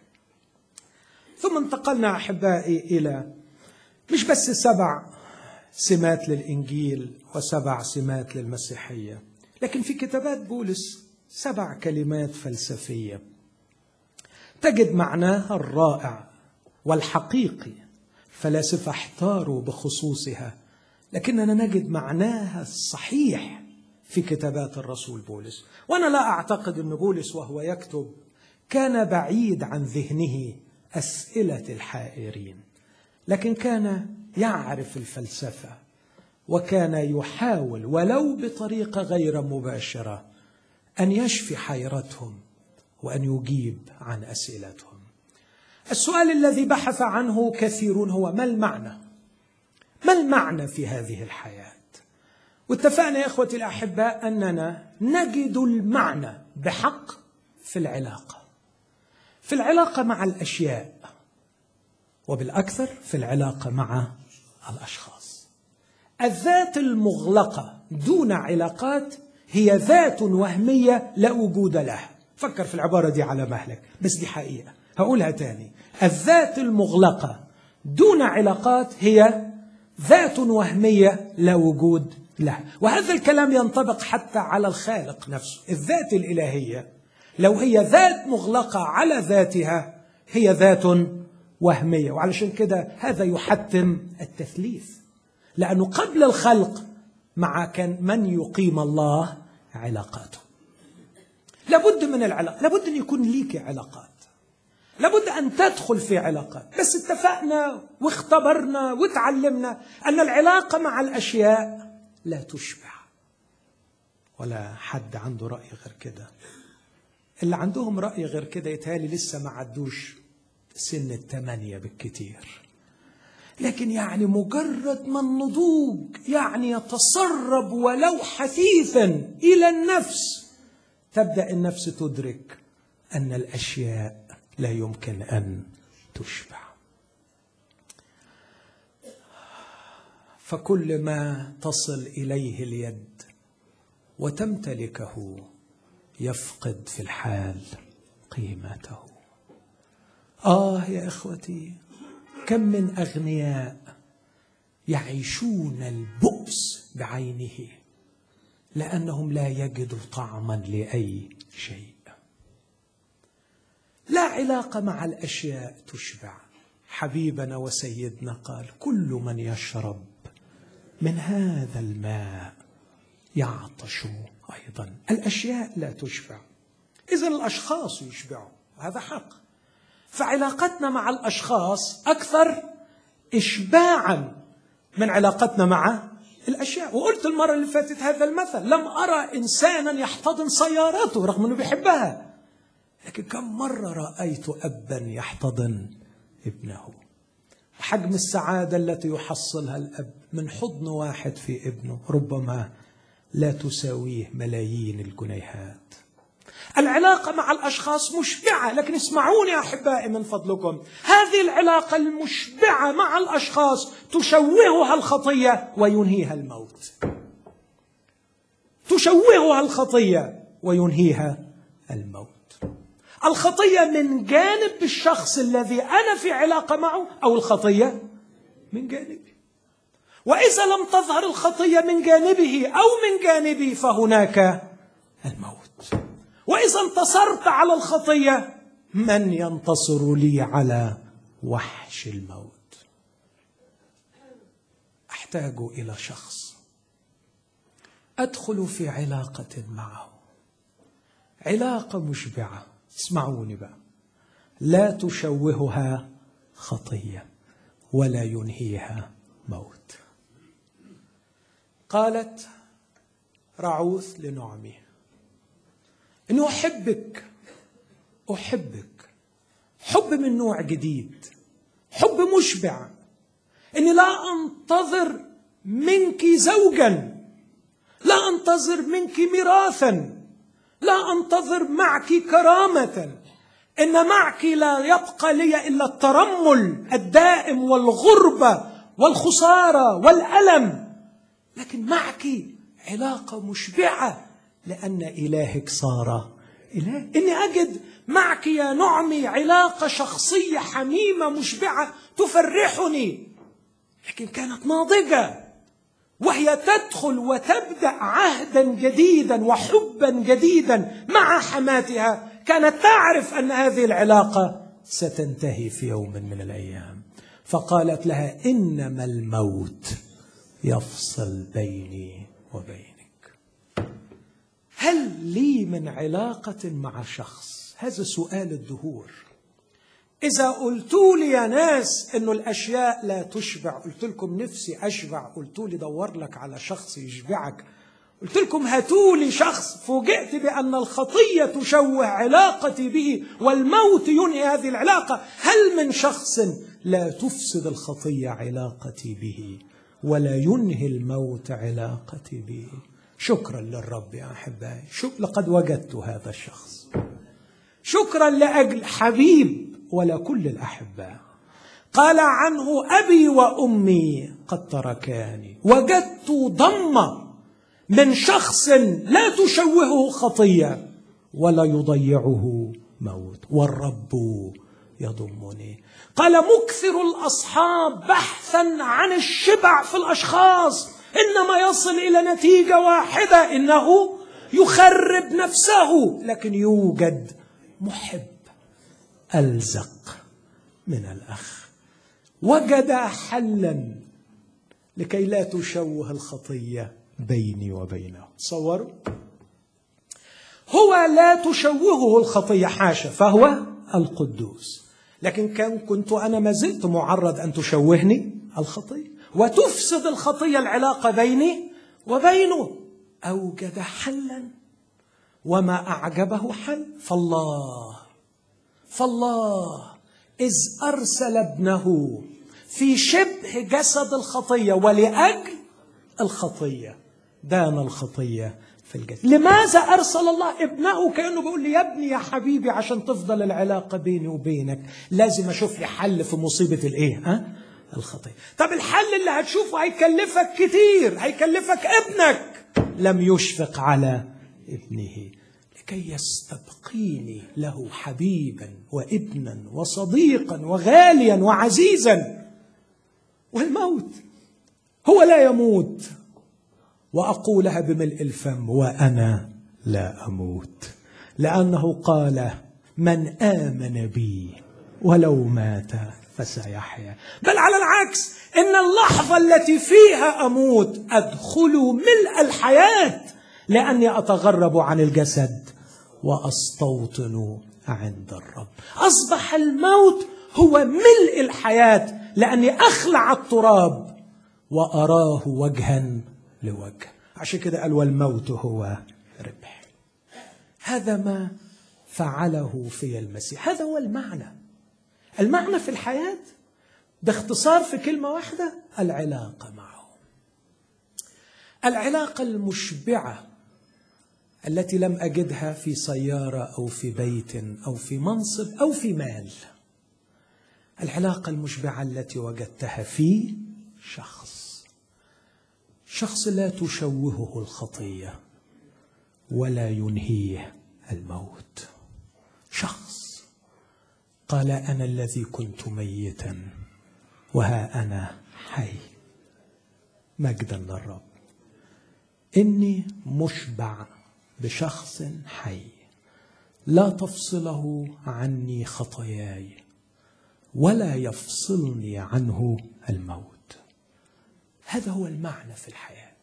S1: ثم انتقلنا أحبائي إلى مش بس سبع سمات للإنجيل وسبع سمات للمسيحية، لكن في كتابات بولس سبع كلمات فلسفية تجد معناها الرائع والحقيقي. فلاسفة احتاروا بخصوصها، لكننا نجد معناها الصحيح في كتابات الرسول بولس. وأنا لا أعتقد أن بولس وهو يكتب كان بعيد عن ذهنه أسئلة الحائرين، لكن كان يعرف الفلسفة وكان يحاول ولو بطريقة غير مباشرة أن يشفي حيرتهم وأن يجيب عن أسئلتهم. السؤال الذي بحث عنه كثيرون هو: ما المعنى؟ ما المعنى في هذه الحياة؟ واتفقنا يا إخوتي الأحباء أننا نجد المعنى بحق في العلاقة، في العلاقة مع الأشياء، وبالأكثر في العلاقة مع الأشخاص. الذات المغلقة دون علاقات هي ذات وهمية لا وجود لها. فكر في العبارة دي على مهلك، بس دي حقيقة، هقولها تاني. الذات المغلقة دون علاقات هي ذات وهمية لا وجود لها. وهذا الكلام ينطبق حتى على الخالق نفسه. الذات الإلهية لو هي ذات مغلقة على ذاتها هي ذات وهمية. وعلشان كده هذا يحتم التثليث، لأنه قبل الخلق مع كان من يقيم الله علاقاته. لابد من العلاقة، لابد أن يكون ليك علاقات، لابد أن تدخل في علاقات. بس اتفقنا واختبرنا وتعلمنا أن العلاقة مع الأشياء لا تشبع، ولا حد عنده رأي غير كده. اللي عندهم رأي غير كده يتهيألي لسه ما عدوش سن الثمانية بالكتير، لكن يعني مجرد ما النضوج يعني يتسرب ولو حثيثا إلى النفس، تبدأ النفس تدرك أن الأشياء لا يمكن أن تشبع. فكل ما تصل إليه اليد وتمتلكه يفقد في الحال قيمته. آه يا إخوتي، كم من أغنياء يعيشون البؤس بعينه لأنهم لا يجدوا طعما لأي شيء. لا علاقة مع الأشياء تشبع. حبيبنا وسيدنا قال: كل من يشرب من هذا الماء يعطش أيضا. الأشياء لا تشبع، إذن الأشخاص يشبعوا، هذا حق. فعلاقتنا مع الأشخاص أكثر إشباعا من علاقتنا مع الأشياء. وقلت المرة اللي فاتت هذا المثل، لم أرى إنسانا يحتضن سيارته رغم أنه بيحبها، لكن كم مرة رأيت أبا يحتضن ابنه. حجم السعادة التي يحصلها الأب من حضن واحد في ابنه ربما لا تساويه ملايين الجنيهات. العلاقة مع الأشخاص مشبعة، لكن اسمعوني أحبائي من فضلكم، هذه العلاقة المشبعة مع الأشخاص تشوهها الخطية وينهيها الموت. تشوهها الخطية وينهيها الموت. الخطية من جانب الشخص الذي أنا في علاقة معه، أو الخطية من جانبي. وإذا لم تظهر الخطية من جانبه أو من جانبي فهناك الموت. وإذا انتصرت على الخطية، من ينتصر لي على وحش الموت؟ أحتاج إلى شخص أدخل في علاقة معه، علاقة مشبعة. اسمعوني بقى، لا تشوهها خطية ولا ينهيها موت. قالت رعوث لنعمي: إنه أحبك أحبك حب من نوع جديد، حب مشبع. إني لا أنتظر منك زوجا، لا أنتظر منك ميراثا، لا أنتظر معك كرامة، إن معك لا يبقى لي إلا الترمل الدائم والغربة والخسارة والألم، لكن معك علاقة مشبعة لأن إلهك صار إله. إني أجد معك يا نعمي علاقة شخصية حميمة مشبعة تفرحني، لكن كانت ناضجة، وهي تدخل وتبدأ عهدا جديدا وحبا جديدا مع حماتها، كانت تعرف أن هذه العلاقة ستنتهي في يوم من الأيام. فقالت لها: إنما الموت يفصل بيني وبينك. هل لي من علاقة مع شخص؟ هذا سؤال الدهور. إذا قلتوا لي يا ناس إنه الأشياء لا تشبع، قلت لكم نفسي أشبع، قلتوا لي دور لك على شخص يشبعك، قلت لكم هاتوا لي شخص، فوجئت بأن الخطية تشوه علاقتي به والموت ينهي هذه العلاقة. هل من شخص لا تفسد الخطية علاقتي به ولا ينهي الموت علاقتي به؟ شكرا للرب يا أحبائي، شكرا، لقد وجدت هذا الشخص. شكرا لأجل حبيب ولا كل الأحباء قال عنه: أبي وأمي قد تركاني. وجدت ضمة من شخص لا تشوهه خطية ولا يضيعه موت، والرب يضمني. قال: مكثر الأصحاب بحثا عن الشبع في الأشخاص إنما يصل إلى نتيجة واحدة، إنه يخرب نفسه، لكن يوجد محب ألزق من الأخ. وجد حلا لكي لا تشوه الخطية بيني وبينه. تصوروا، هو لا تشوهه الخطية حاشا، فهو القدوس، لكن كان كنت أنا ما زلت معرض أن تشوهني الخطية وتفسد الخطية العلاقة بيني وبينه. أوجد حلا، وما أعجبه حل. فالله فالله إذ أرسل ابنه في شبه جسد الخطية ولأجل الخطية دان الخطية في الجسد. لماذا أرسل الله ابنه؟ كأنه بيقول لي: يا ابني يا حبيبي، عشان تفضل العلاقة بيني وبينك لازم أشوف لي حل في مصيبة الإيه؟ ها؟ الخطية. طب الحل اللي هتشوفه هيكلفك كتير، هيكلفك ابنك. لم يشفق على ابنه لكي يستبقيني له حبيبا وابنا وصديقا وغاليا وعزيزا. والموت هو لا يموت، وأقولها بملء الفم: وأنا لا أموت، لأنه قال: من آمن بي ولو مات فسيحيا، بل على العكس، إن اللحظة التي فيها أموت أدخل ملء الحياة لأني أتغرب عن الجسد وأستوطن عند الرب. أصبح الموت هو ملء الحياة لأني أخلع التراب وأراه وجها لوجه. عشان كده قال والموت هو ربح. هذا ما فعله في المسيح، هذا هو المعنى. المعنى في الحياة باختصار في كلمة واحدة: العلاقة معه، العلاقة المشبعة التي لم أجدها في سيارة أو في بيت أو في منصب أو في مال. العلاقة المشبعة التي وجدتها في شخص، شخص لا تشوهه الخطية ولا ينهيه الموت، شخص قال أنا الذي كنت ميتا وها أنا حي. مجدا للرب. إني مشبع بشخص حي لا تفصله عني خطاياي ولا يفصلني عنه الموت. هذا هو المعنى في الحياة.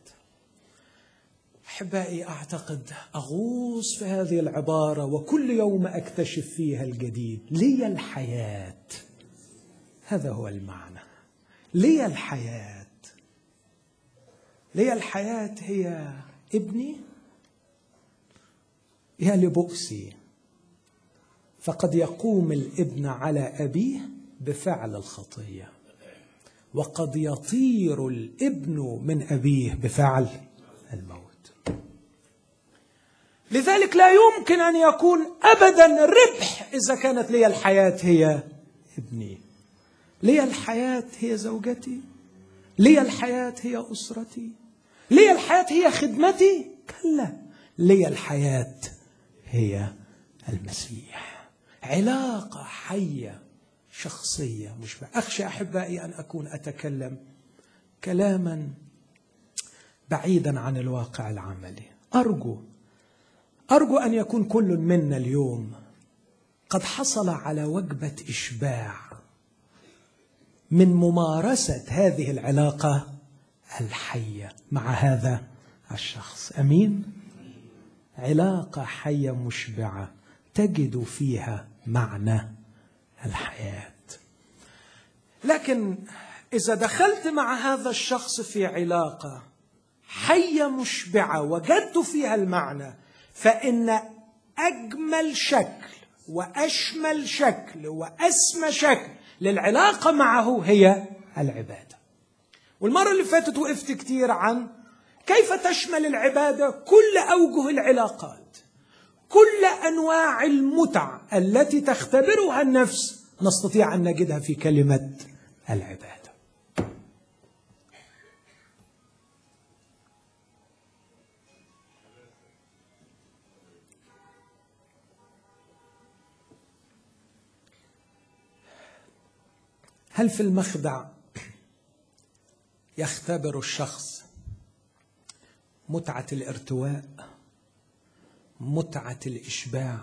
S1: أحبائي، أعتقد أغوص في هذه العبارة وكل يوم أكتشف فيها الجديد. لي الحياة، هذا هو المعنى. لي الحياة، لي الحياة هي ابني يا لبؤسي، فقد يقوم الابن على أبيه بفعل الخطية، وقد يطير الابن من أبيه بفعل الموت. لذلك لا يمكن أن يكون أبدا ربح إذا كانت لي الحياة هي ابني، لي الحياة هي زوجتي، لي الحياة هي أسرتي، لي الحياة هي خدمتي. كلا، لي الحياة هي المسيح. علاقة حية شخصية مشبعة. أخشى أحبائي أن أكون أتكلم كلاما بعيدا عن الواقع العملي. أرجو أرجو أن يكون كل منا اليوم قد حصل على وجبة إشباع من ممارسة هذه العلاقة الحية مع هذا الشخص. أمين؟ علاقة حية مشبعة تجد فيها معنى الحياة. لكن إذا دخلت مع هذا الشخص في علاقة حية مشبعة وجدت فيها المعنى، فإن أجمل شكل وأشمل شكل وأسمى شكل للعلاقة معه هي العبادة. والمرة اللي فاتت وقفت كتير عن كيف تشمل العبادة كل أوجه العلاقات، كل أنواع المتع التي تختبرها النفس نستطيع أن نجدها في كلمة العبادة. هل في المخدع يختبر الشخص متعة الارتواء، متعة الإشباع،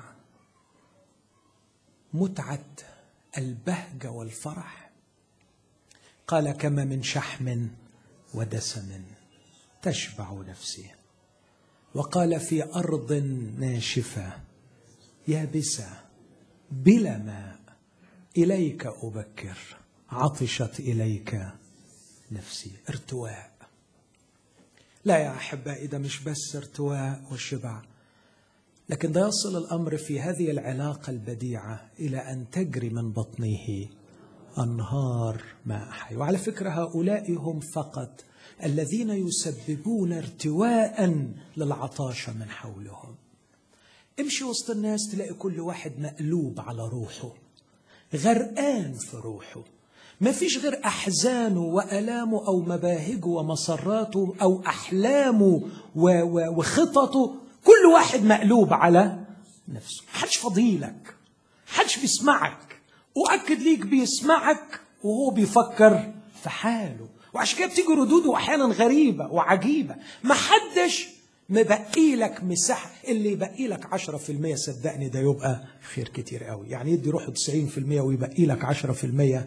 S1: متعة البهجة والفرح؟ قال كما من شحم ودسم تشبع نفسي. وقال في أرض ناشفة يابسة بلا ماء إليك أبكر عطشت إليك نفسي. ارتواء. لا يا أحبائي، ده مش بس ارتواء وشبع، لكن ده يصل الأمر في هذه العلاقة البديعة إلى أن تجري من بطنه أنهار ماء حي. وعلى فكرة هؤلاء هم فقط الذين يسببون ارتواء للعطاشة من حولهم. امشي وسط الناس تلاقي كل واحد مقلوب على روحه، غرقان في روحه، ما فيش غير أحزانه وألامه أو مباهجه ومسراته أو أحلامه وخططه. كل واحد مقلوب على نفسه، محدش فضيلك، محدش بيسمعك، وأكد ليك بيسمعك وهو بيفكر في حاله. وعشان كده بتيجي ردوده أحيانا غريبة وعجيبة. محدش مبقي لك مساحة. اللي يبقي لك عشرة في المية صدقني ده يبقى خير كتير قوي. يعني يدي روحه تسعين في المية ويبقي لك عشرة في المية،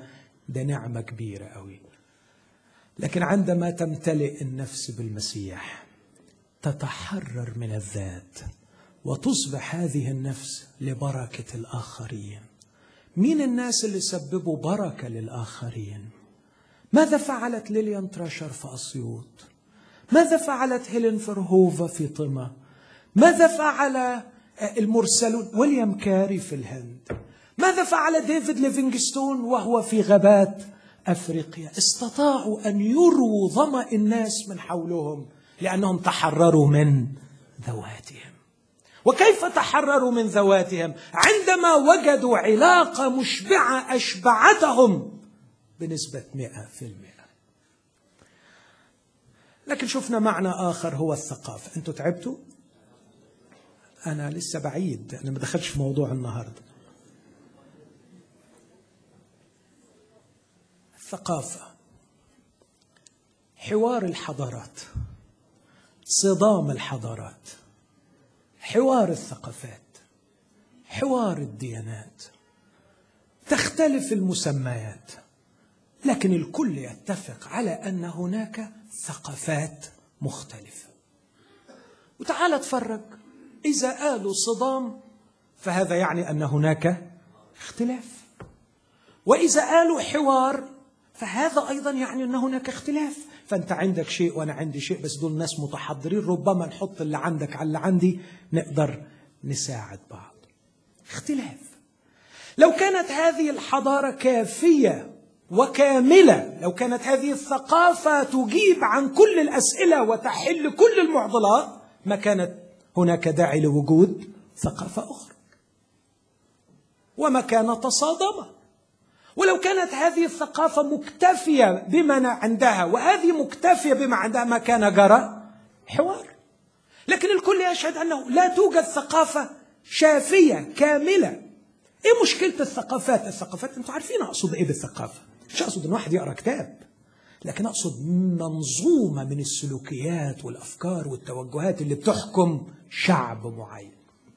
S1: ده نعمة كبيرة قوي. لكن عندما تمتلئ النفس بالمسيح تتحرر من الذات وتصبح هذه النفس لبركة الآخرين. مين الناس اللي سببوا بركة للآخرين؟ ماذا فعلت ليليان تراشر في أسيوط؟ ماذا فعلت هيلين فرهوفا في طمة؟ ماذا فعل المرسلون ويليام كاري في الهند؟ ماذا فعل ديفيد ليفينغستون وهو في غابات أفريقيا؟ استطاعوا أن يرووا ظمأ الناس من حولهم لأنهم تحرروا من ذواتهم. وكيف تحرروا من ذواتهم؟ عندما وجدوا علاقة مشبعة أشبعتهم بنسبة مئة في المئة. لكن شفنا معنى آخر هو الثقافة. أنتوا تعبتوا؟ أنا لسه بعيد، أنا ما دخلتش في موضوع النهاردة. الثقافة حوار الحضارات، صدام الحضارات، حوار الثقافات، حوار الديانات. تختلف المسميات لكن الكل يتفق على أن هناك ثقافات مختلفة. وتعال اتفرج، إذا قالوا صدام فهذا يعني أن هناك اختلاف، وإذا قالوا حوار فهذا أيضا يعني أن هناك اختلاف. فأنت عندك شيء وأنا عندي شيء، بس دول ناس متحضرين، ربما نحط اللي عندك على اللي عندي نقدر نساعد بعض. اختلاف. لو كانت هذه الحضارة كافية وكاملة، لو كانت هذه الثقافة تجيب عن كل الأسئلة وتحل كل المعضلات، ما كانت هناك داعي لوجود ثقافة أخرى، وما كان تصادم. ولو كانت هذه الثقافة مكتفية بما عندها وهذه مكتفية بما عندها، ما كان جرى حوار. لكن الكل يشهد أنه لا توجد ثقافة شافية كاملة. إيه مشكلة الثقافات؟ الثقافات أنتوا عارفين أقصد إيه بالثقافة. مش أقصد أن واحد يقرأ كتاب، لكن أقصد منظومة من السلوكيات والأفكار والتوجهات اللي بتحكم شعب معين.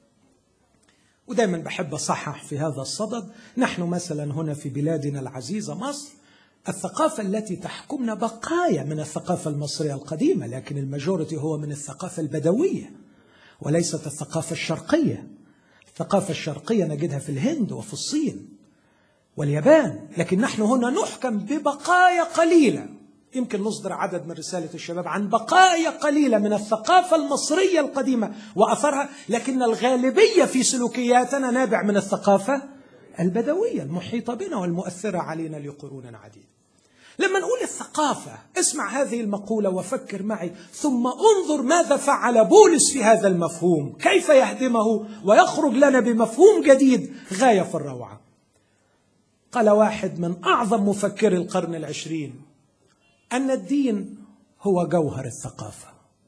S1: ودائما بحب أصحح في هذا الصدد. نحن مثلا هنا في بلادنا العزيزة مصر، الثقافة التي تحكمنا بقايا من الثقافة المصرية القديمة، لكن الماجوريتي هو من الثقافة البدوية وليست الثقافة الشرقية. الثقافة الشرقية نجدها في الهند وفي الصين واليابان، لكن نحن هنا نحكم ببقايا قليلة. يمكن نصدر عدد من رسالة الشباب عن بقايا قليلة من الثقافة المصرية القديمة وأثرها، لكن الغالبية في سلوكياتنا نابع من الثقافة البدوية المحيطة بنا والمؤثرة علينا لقرون عديدة. لما نقول الثقافة، اسمع هذه المقولة وفكر معي، ثم انظر ماذا فعل بولس في هذا المفهوم، كيف يهدمه ويخرج لنا بمفهوم جديد غاية في الروعة. قال واحد من أعظم مفكري القرن العشرين أن الدين هو جوهر الثقافة،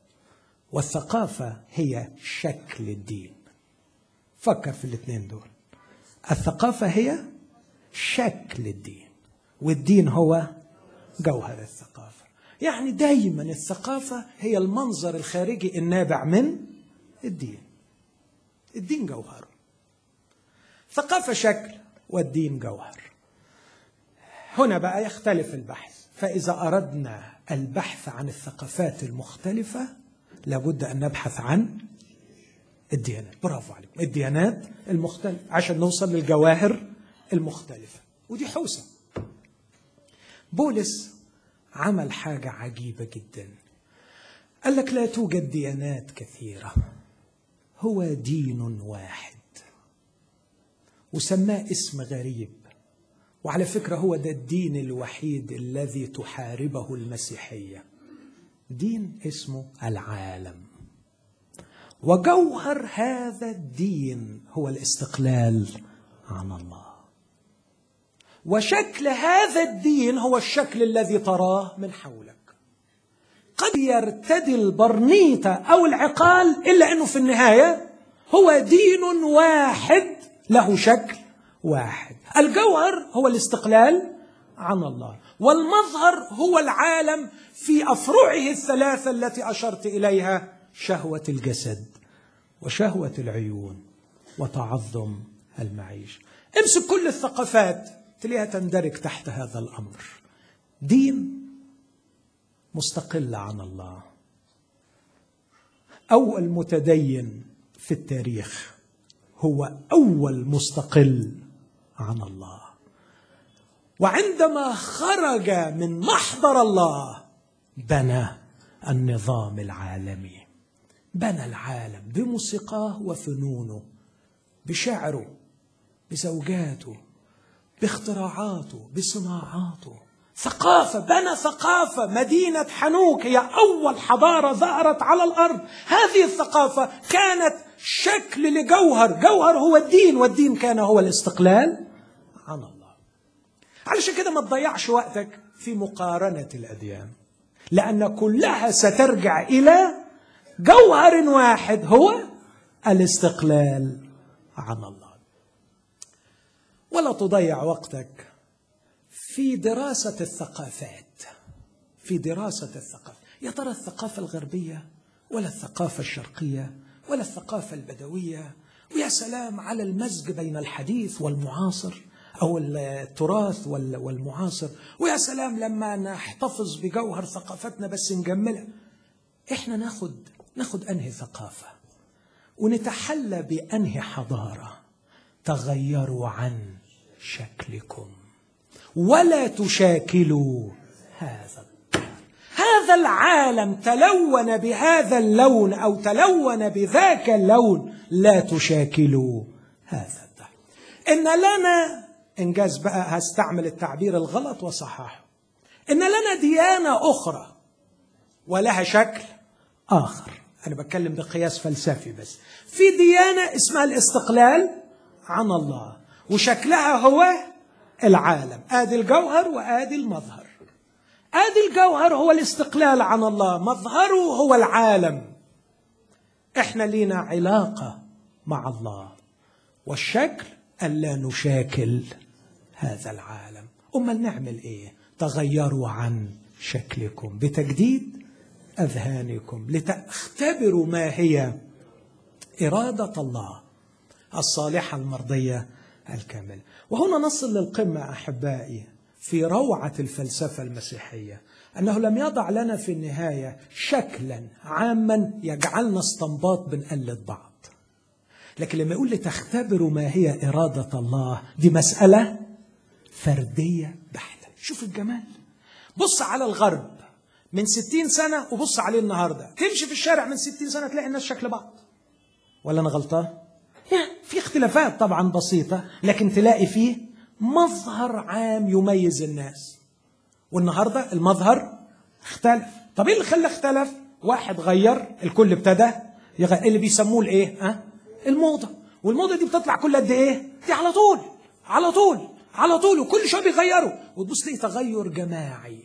S1: والثقافة هي شكل الدين. فكر في الاثنين دول. الثقافة هي شكل الدين، والدين هو جوهر الثقافة. يعني دايما الثقافة هي المنظر الخارجي النابع من الدين. الدين جوهر، ثقافة شكل والدين جوهر. هنا بقى يختلف البحث. فإذا أردنا البحث عن الثقافات المختلفة لابد أن نبحث عن الديانات. برافو عليكم، الديانات المختلفة عشان نوصل للجواهر المختلفة. ودي حوسة. بولس عمل حاجة عجيبة جدا. قال لك لا توجد ديانات كثيرة، هو دين واحد، وسماه اسم غريب. وعلى فكرة هو ده الدين الوحيد الذي تحاربه المسيحية، دين اسمه العالم. وجوهر هذا الدين هو الاستقلال عن الله، وشكل هذا الدين هو الشكل الذي تراه من حولك. قد يرتدي البرنيطة أو العقال، إلا أنه في النهاية هو دين واحد له شكل واحد. الجوهر هو الاستقلال عن الله، والمظهر هو العالم في أفرعه الثلاثة التي أشرت إليها: شهوة الجسد وشهوة العيون وتعظم المعيشة. امسك كل الثقافات تلاقيها تندرج تحت هذا الأمر. دين مستقل عن الله. أول متدين في التاريخ هو أول مستقل عن الله، وعندما خرج من محضر الله بنى النظام العالمي، بنى العالم بموسيقاه وفنونه، بشعره، بزوجاته، باختراعاته، بصناعاته، ثقافة، بنى ثقافة. مدينة حنوك هي أول حضارة ظهرت على الأرض. هذه الثقافة كانت شكل لجوهر، جوهر هو الدين، والدين كان هو الاستقلال عن الله. علشان كده ما تضيعش وقتك في مقارنة الأديان، لأن كلها سترجع إلى جوهر واحد هو الاستقلال عن الله. ولا تضيع وقتك في دراسة الثقافات، في دراسة الثقافة. يا ترى الثقافة الغربية ولا الثقافة الشرقية ولا الثقافة البدوية؟ ويا سلام على المزج بين الحديث والمعاصر أو التراث والمعاصر. ويا سلام لما نحتفظ بجوهر ثقافتنا بس نجملها. إحنا ناخد ناخد أنهي ثقافة ونتحلى بأنهي حضارة. تغيروا عن شكلكم ولا تشاكلوا هذا. هذا العالم تلون بهذا اللون أو تلون بذاك اللون، لا تشاكلوا هذا. إن لنا، إنجاز بقى هستعمل التعبير الغلط وصححه، إن لنا ديانة أخرى ولها شكل آخر. أنا بتكلم بقياس فلسفي بس. في ديانة اسمها الاستقلال عن الله، وشكلها هو العالم. آدي الجوهر وآدي المظهر. آدي الجوهر هو الاستقلال عن الله، مظهره هو العالم. إحنا لينا علاقة مع الله، والشكل ألا نشاكل هذا العالم. أمال نعمل إيه؟ تغيروا عن شكلكم بتجديد أذهانكم لتختبروا ما هي إرادة الله الصالحة المرضية الكاملة. وهنا نصل للقمة أحبائي في روعة الفلسفة المسيحية، أنه لم يضع لنا في النهاية شكلا عاما يجعلنا استنباط بنقلد بعض، لكن لما يقول لي تختبروا ما هي إرادة الله، دي مسألة فردية بحتة. شوف الجمال. بص على الغرب من ستين سنة وبص عليه النهاردة. تمشي في الشارع من ستين سنة تلاقي الناس شكل بعض، ولا أنا غلطان؟ يعني في اختلافات طبعا بسيطة، لكن تلاقي فيه مظهر عام يميز الناس. والنهاردة المظهر اختلف. طب ايه اللي خلى اختلف؟ واحد غير، الكل ابتدى يغير. اللي بيسموه الايه؟ ها؟ الموضة. والموضة دي بتطلع كل قد ايه؟ دي على طول على طول على طول، وكل شويه بيغيروا، وتبص تلاقي تغير جماعي.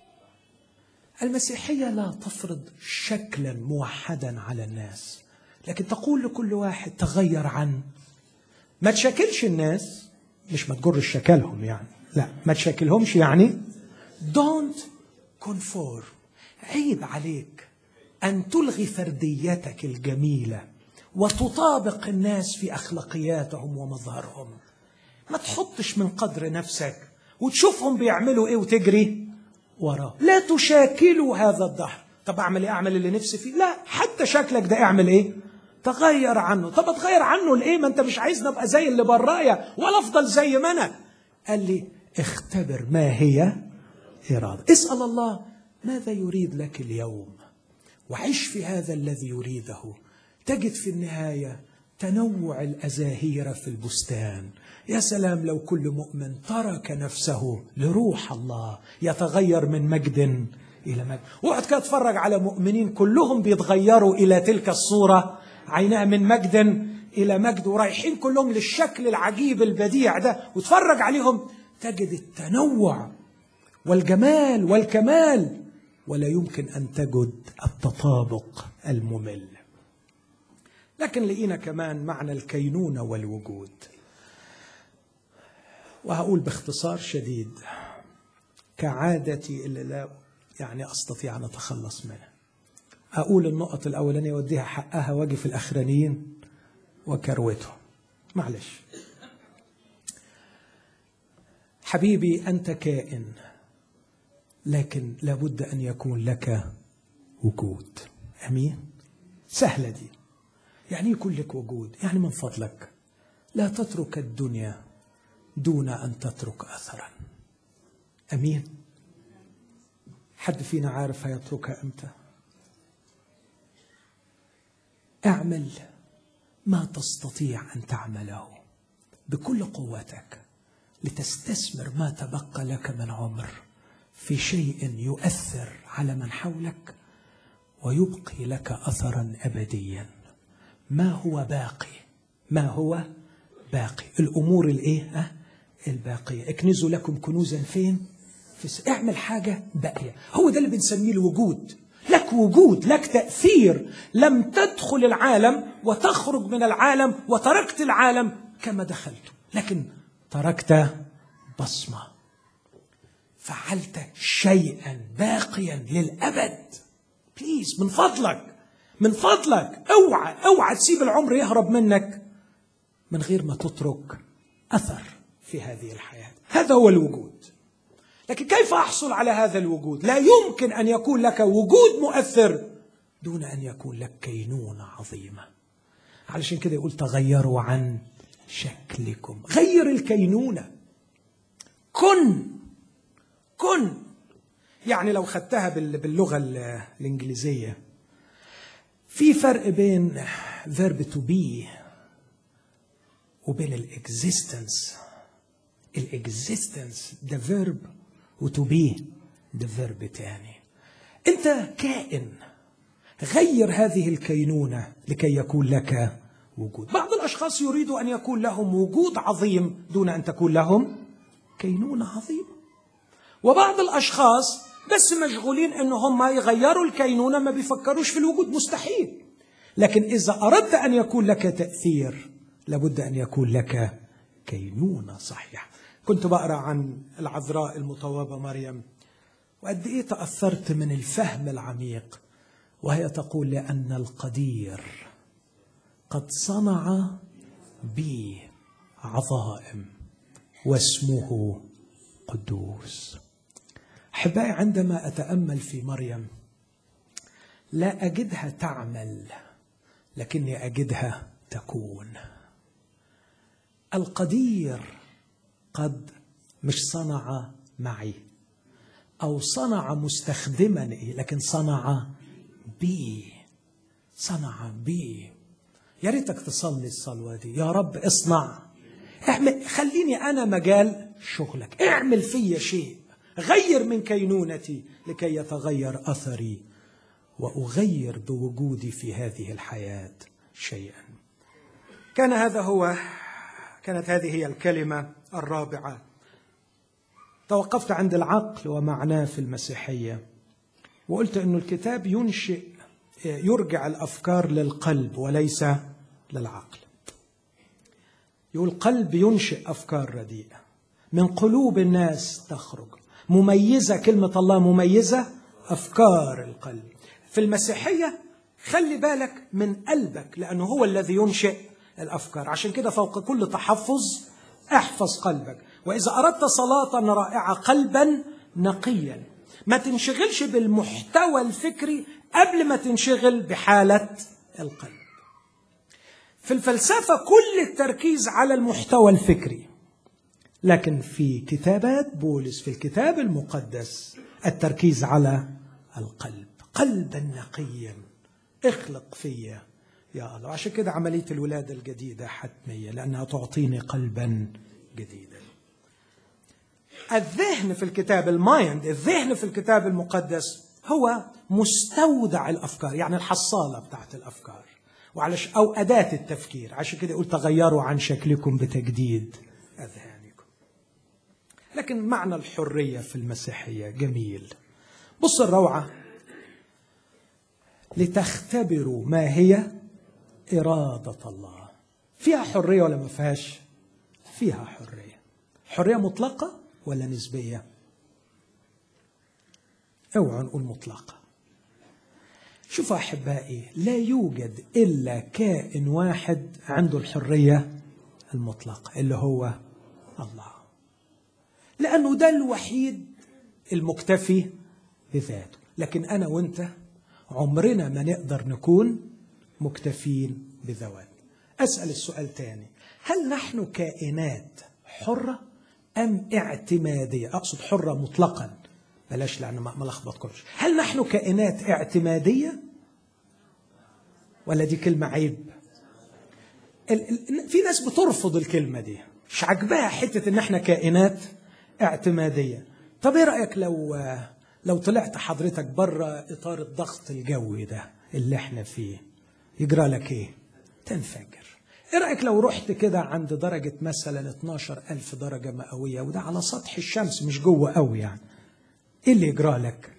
S1: المسيحية لا تفرض شكلا موحدا على الناس، لكن تقول لكل واحد تغير عن. ما تشاكلش الناس، مش ما تجرش شكلهم يعني، لا ما تشاكلهمش يعني don't conform. عيب عليك أن تلغي فرديتك الجميلة وتطابق الناس في أخلاقياتهم ومظهرهم. ما تحطش من قدر نفسك وتشوفهم بيعملوا إيه وتجري وراه. لا تشاكلوا هذا الدهر. طب أعمل إيه؟ أعمل اللي نفسي فيه؟ لا، حتى شكلك ده أعمل إيه؟ تغير عنه. طب أتغير عنه لإيه؟ ما أنت مش عايزني أبقى زي اللي برايا ولا أفضل زي ما أنا. قال لي اختبر ما هي إرادة. اسأل الله ماذا يريد لك اليوم، وعيش في هذا الذي يريده. تجد في النهاية تنوع الأزاهير في البستان. يا سلام لو كل مؤمن ترك نفسه لروح الله يتغير من مجد إلى مجد. وقت كده اتفرج على مؤمنين كلهم بيتغيروا إلى تلك الصورة عينها من مجد إلى مجد، ورايحين كلهم للشكل العجيب البديع ده، وتفرج عليهم تجد التنوع والجمال والكمال، ولا يمكن أن تجد التطابق الممل. لكن لقينا كمان معنى الكينونة والوجود. وهقول باختصار شديد كعادتي اللي لا يعني أستطيع أن أتخلص منها. أقول النقط الأولانية وديها حقها واجي في الأخرانيين وكروته. معلش. حبيبي أنت كائن، لكن لابد أن يكون لك وجود. أمين؟ سهلة دي. يعني يكون لك وجود، يعني من فضلك لا تترك الدنيا دون أن تترك أثرا. أمين؟ حد فينا عارف هيتركها أمتى؟ اعمل ما تستطيع أن تعمله بكل قوتك لتستثمر ما تبقى لك من عمر في شيء يؤثر على من حولك ويبقي لك أثرا أبديا. ما هو باقي؟ ما هو باقي؟ الأمور الإيه؟ أه؟ الباقية. اكنزوا لكم كنوزا فين؟ في اعمل حاجة باقية. هو ده اللي بنسميه الوجود. لك وجود، لك تأثير. لم تدخل العالم وتخرج من العالم وتركت العالم كما دخلته، لكن تركت بصمة، فعلت شيئا باقيا للأبد. بليز، من فضلك من فضلك اوعى اوعى تسيب العمر يهرب منك من غير ما تترك أثر في هذه الحياة. هذا هو الوجود. لكن كيف أحصل على هذا الوجود؟ لا يمكن أن يكون لك وجود مؤثر دون أن يكون لك كينونة عظيمة. علشان كده يقول تغيروا عن شكلكم. غير الكينونة. كن كن يعني لو خدتها باللغة الإنجليزية، في فرق بين verb to be وبين الexistence. الexistence ده verb وto be ده verb تاني. أنت كائن، غير هذه الكينونة لكي يكون لك وجود. بعض الأشخاص يريدوا أن يكون لهم وجود عظيم دون أن تكون لهم كينونة عظيمة، وبعض الأشخاص بس مشغولين أنهم يغيروا الكينونة، ما بيفكروش في الوجود. مستحيل. لكن إذا أردت أن يكون لك تأثير لابد أن يكون لك كينونة صحيحة. كنت بقرأ عن العذراء المطوبة مريم، وقد إيه تأثرت من الفهم العميق، وهي تقول لأن القدير قد صنع بي عظائم واسمه قدوس. أحبائي، عندما أتأمل في مريم لا أجدها تعمل، لكني أجدها تكون. القدير قد مش صنع معي أو صنع مستخدما إيه، لكن صنع بي. صنع بي. يا ريتك تصلي الصلوة دي، يا رب اصنع، اعمل، خليني أنا مجال شغلك، اعمل فيا شيء، غير من كينونتي لكي يتغير أثري وأغير بوجودي في هذه الحياة شيئا. كان هذا هو كانت هذه هي الكلمة الرابعة. توقفت عند العقل ومعناه في المسيحية، وقلت أن الكتاب ينشئ يرجع الأفكار للقلب وليس للعقل. يقول قلب ينشئ أفكار رديئة، من قلوب الناس تخرج مميزة. كلمة الله مميزة، أفكار القلب. في المسيحية خلي بالك من قلبك، لأنه هو الذي ينشئ الأفكار. عشان كده فوق كل تحفظ احفظ قلبك. وإذا أردت صلاة رائعة قلبا نقيا. ما تنشغلش بالمحتوى الفكري قبل ما تنشغل بحالة القلب. في الفلسفة كل التركيز على المحتوى الفكري، لكن في كتابات بولس في الكتاب المقدس التركيز على القلب. قلبا نقيا اخلق فيا يا الله. عشان كده عملية الولادة الجديدة حتمية، لأنها تعطيني قلبا جديدا. الذهن في الكتاب المايند الذهن في الكتاب المقدس هو مستودع الأفكار، يعني الحصالة بتاعت الأفكار وعلش أو أداة التفكير. عشان كده يقول تغيروا عن شكلكم بتجديد أذهانكم. لكن معنى الحرية في المسيحية جميل. بص الروعة، لتختبروا ما هي إرادة الله. فيها حرية ولا ما فيهاش؟ فيها حرية. حرية مطلقة ولا نسبية؟ اوعوا نقول مطلقة. شوفوا أحبائي، لا يوجد إلا كائن واحد عنده الحرية المطلقة اللي هو الله. لأنه ده الوحيد المكتفي بذاته. لكن أنا وأنت عمرنا ما نقدر نكون مكتفين بذواتنا. أسأل السؤال تاني، هل نحن كائنات حرة أم اعتمادية؟ أقصد حرة مطلقا، بلاش لأنه ما لخبطكمش. هل نحن كائنات اعتمادية ولا دي كلمة عيب؟ في ناس بترفض الكلمة دي، مش عجبها حتة إن احنا كائنات اعتمادية. طب إيه رأيك لو لو طلعت حضرتك بره إطار الضغط الجوي ده اللي احنا فيه، يجرى لك إيه؟ تنفجر. إيه رأيك لو رحت كده عند درجة مثلا اتناشر ألف درجة مئوية، وده على سطح الشمس مش جوه قوي يعني، إيه اللي يجرى لك؟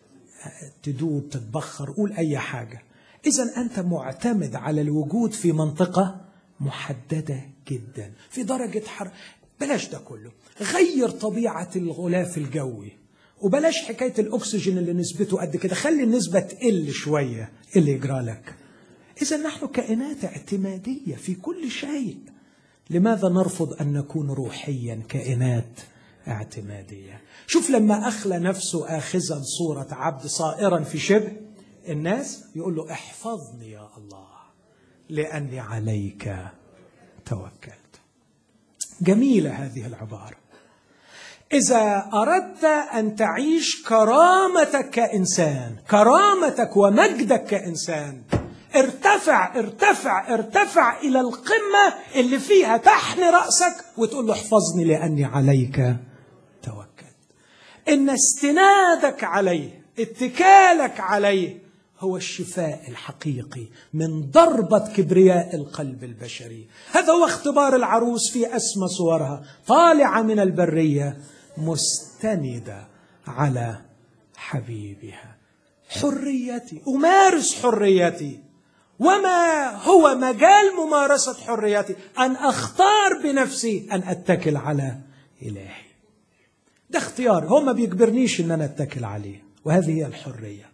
S1: تدوب، تتبخر، قول أي حاجة. إذن أنت معتمد على الوجود في منطقة محددة جدا، في درجة حر. بلاش ده كله، غير طبيعة الغلاف الجوي، وبلاش حكاية الأكسجين اللي نسبته قد كده، خلي النسبة تقل شوية. إيه اللي يجرى لك؟ إذن نحن كائنات اعتمادية في كل شيء. لماذا نرفض أن نكون روحيا كائنات اعتمادية؟ شوف لما أخلى نفسه آخذا صورة عبد صائرا في شبه الناس، يقول له احفظني يا الله لأني عليك توكلت. جميلة هذه العبارة. إذا أردت أن تعيش كرامتك كإنسان، كرامتك ومجدك كإنسان، ارتفع ارتفع ارتفع إلى القمة اللي فيها تحني رأسك وتقول له احفظني لأني عليك توكلت. إن استنادك عليه، اتكالك عليه، هو الشفاء الحقيقي من ضربة كبرياء القلب البشري. هذا هو اختبار العروس في أسمى صورها، طالعة من البرية مستندة على حبيبها. حريتي، أمارس حريتي. وما هو مجال ممارسة حريتي؟ أن أختار بنفسي أن أتكل على إلهي. ده اختيار، هو ما بيجبرنيش أن أنا أتكل عليه، وهذه هي الحرية.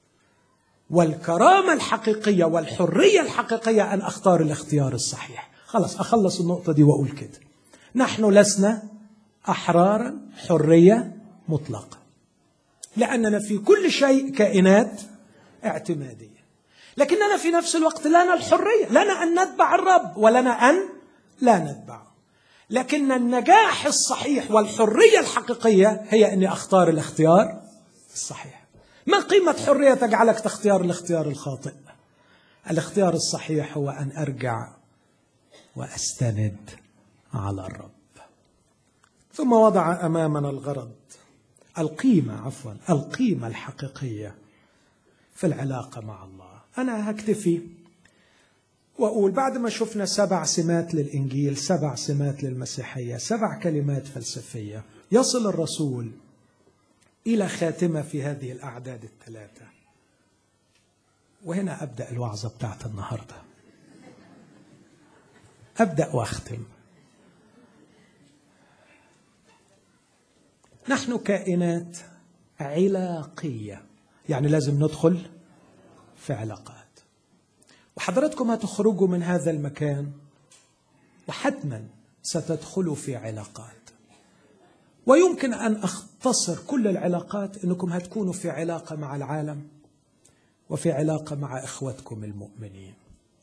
S1: والكرامة الحقيقية والحرية الحقيقية أن أختار الاختيار الصحيح. خلاص أخلص النقطة دي وأقول كده، نحن لسنا أحرارا حرية مطلقة، لأننا في كل شيء كائنات اعتمادية. لكننا في نفس الوقت لنا الحرية، لنا أن نتبع الرب ولنا أن لا نتبعه. لكن النجاح الصحيح والحرية الحقيقية هي أني أختار الاختيار الصحيح. ما قيمة حرية تجعلك تختار الاختيار الخاطئ؟ الاختيار الصحيح هو أن أرجع وأستند على الرب. ثم وضع أمامنا الغرض، القيمة عفوا القيمة الحقيقية في العلاقة مع الله. أنا هكتفي وأقول بعد ما شفنا سبع سمات للإنجيل، سبع سمات للمسيحية، سبع كلمات فلسفية، يصل الرسول إلى خاتمة في هذه الأعداد الثلاثة. وهنا أبدأ الوعظة بتاعت النهاردة، أبدأ وأختم. نحن كائنات علاقية، يعني لازم ندخل في علاقات. وحضراتكم هتخرجوا من هذا المكان وحتما ستدخلوا في علاقات. ويمكن أن أختصر كل العلاقات أنكم هتكونوا في علاقة مع العالم وفي علاقة مع إخوتكم المؤمنين.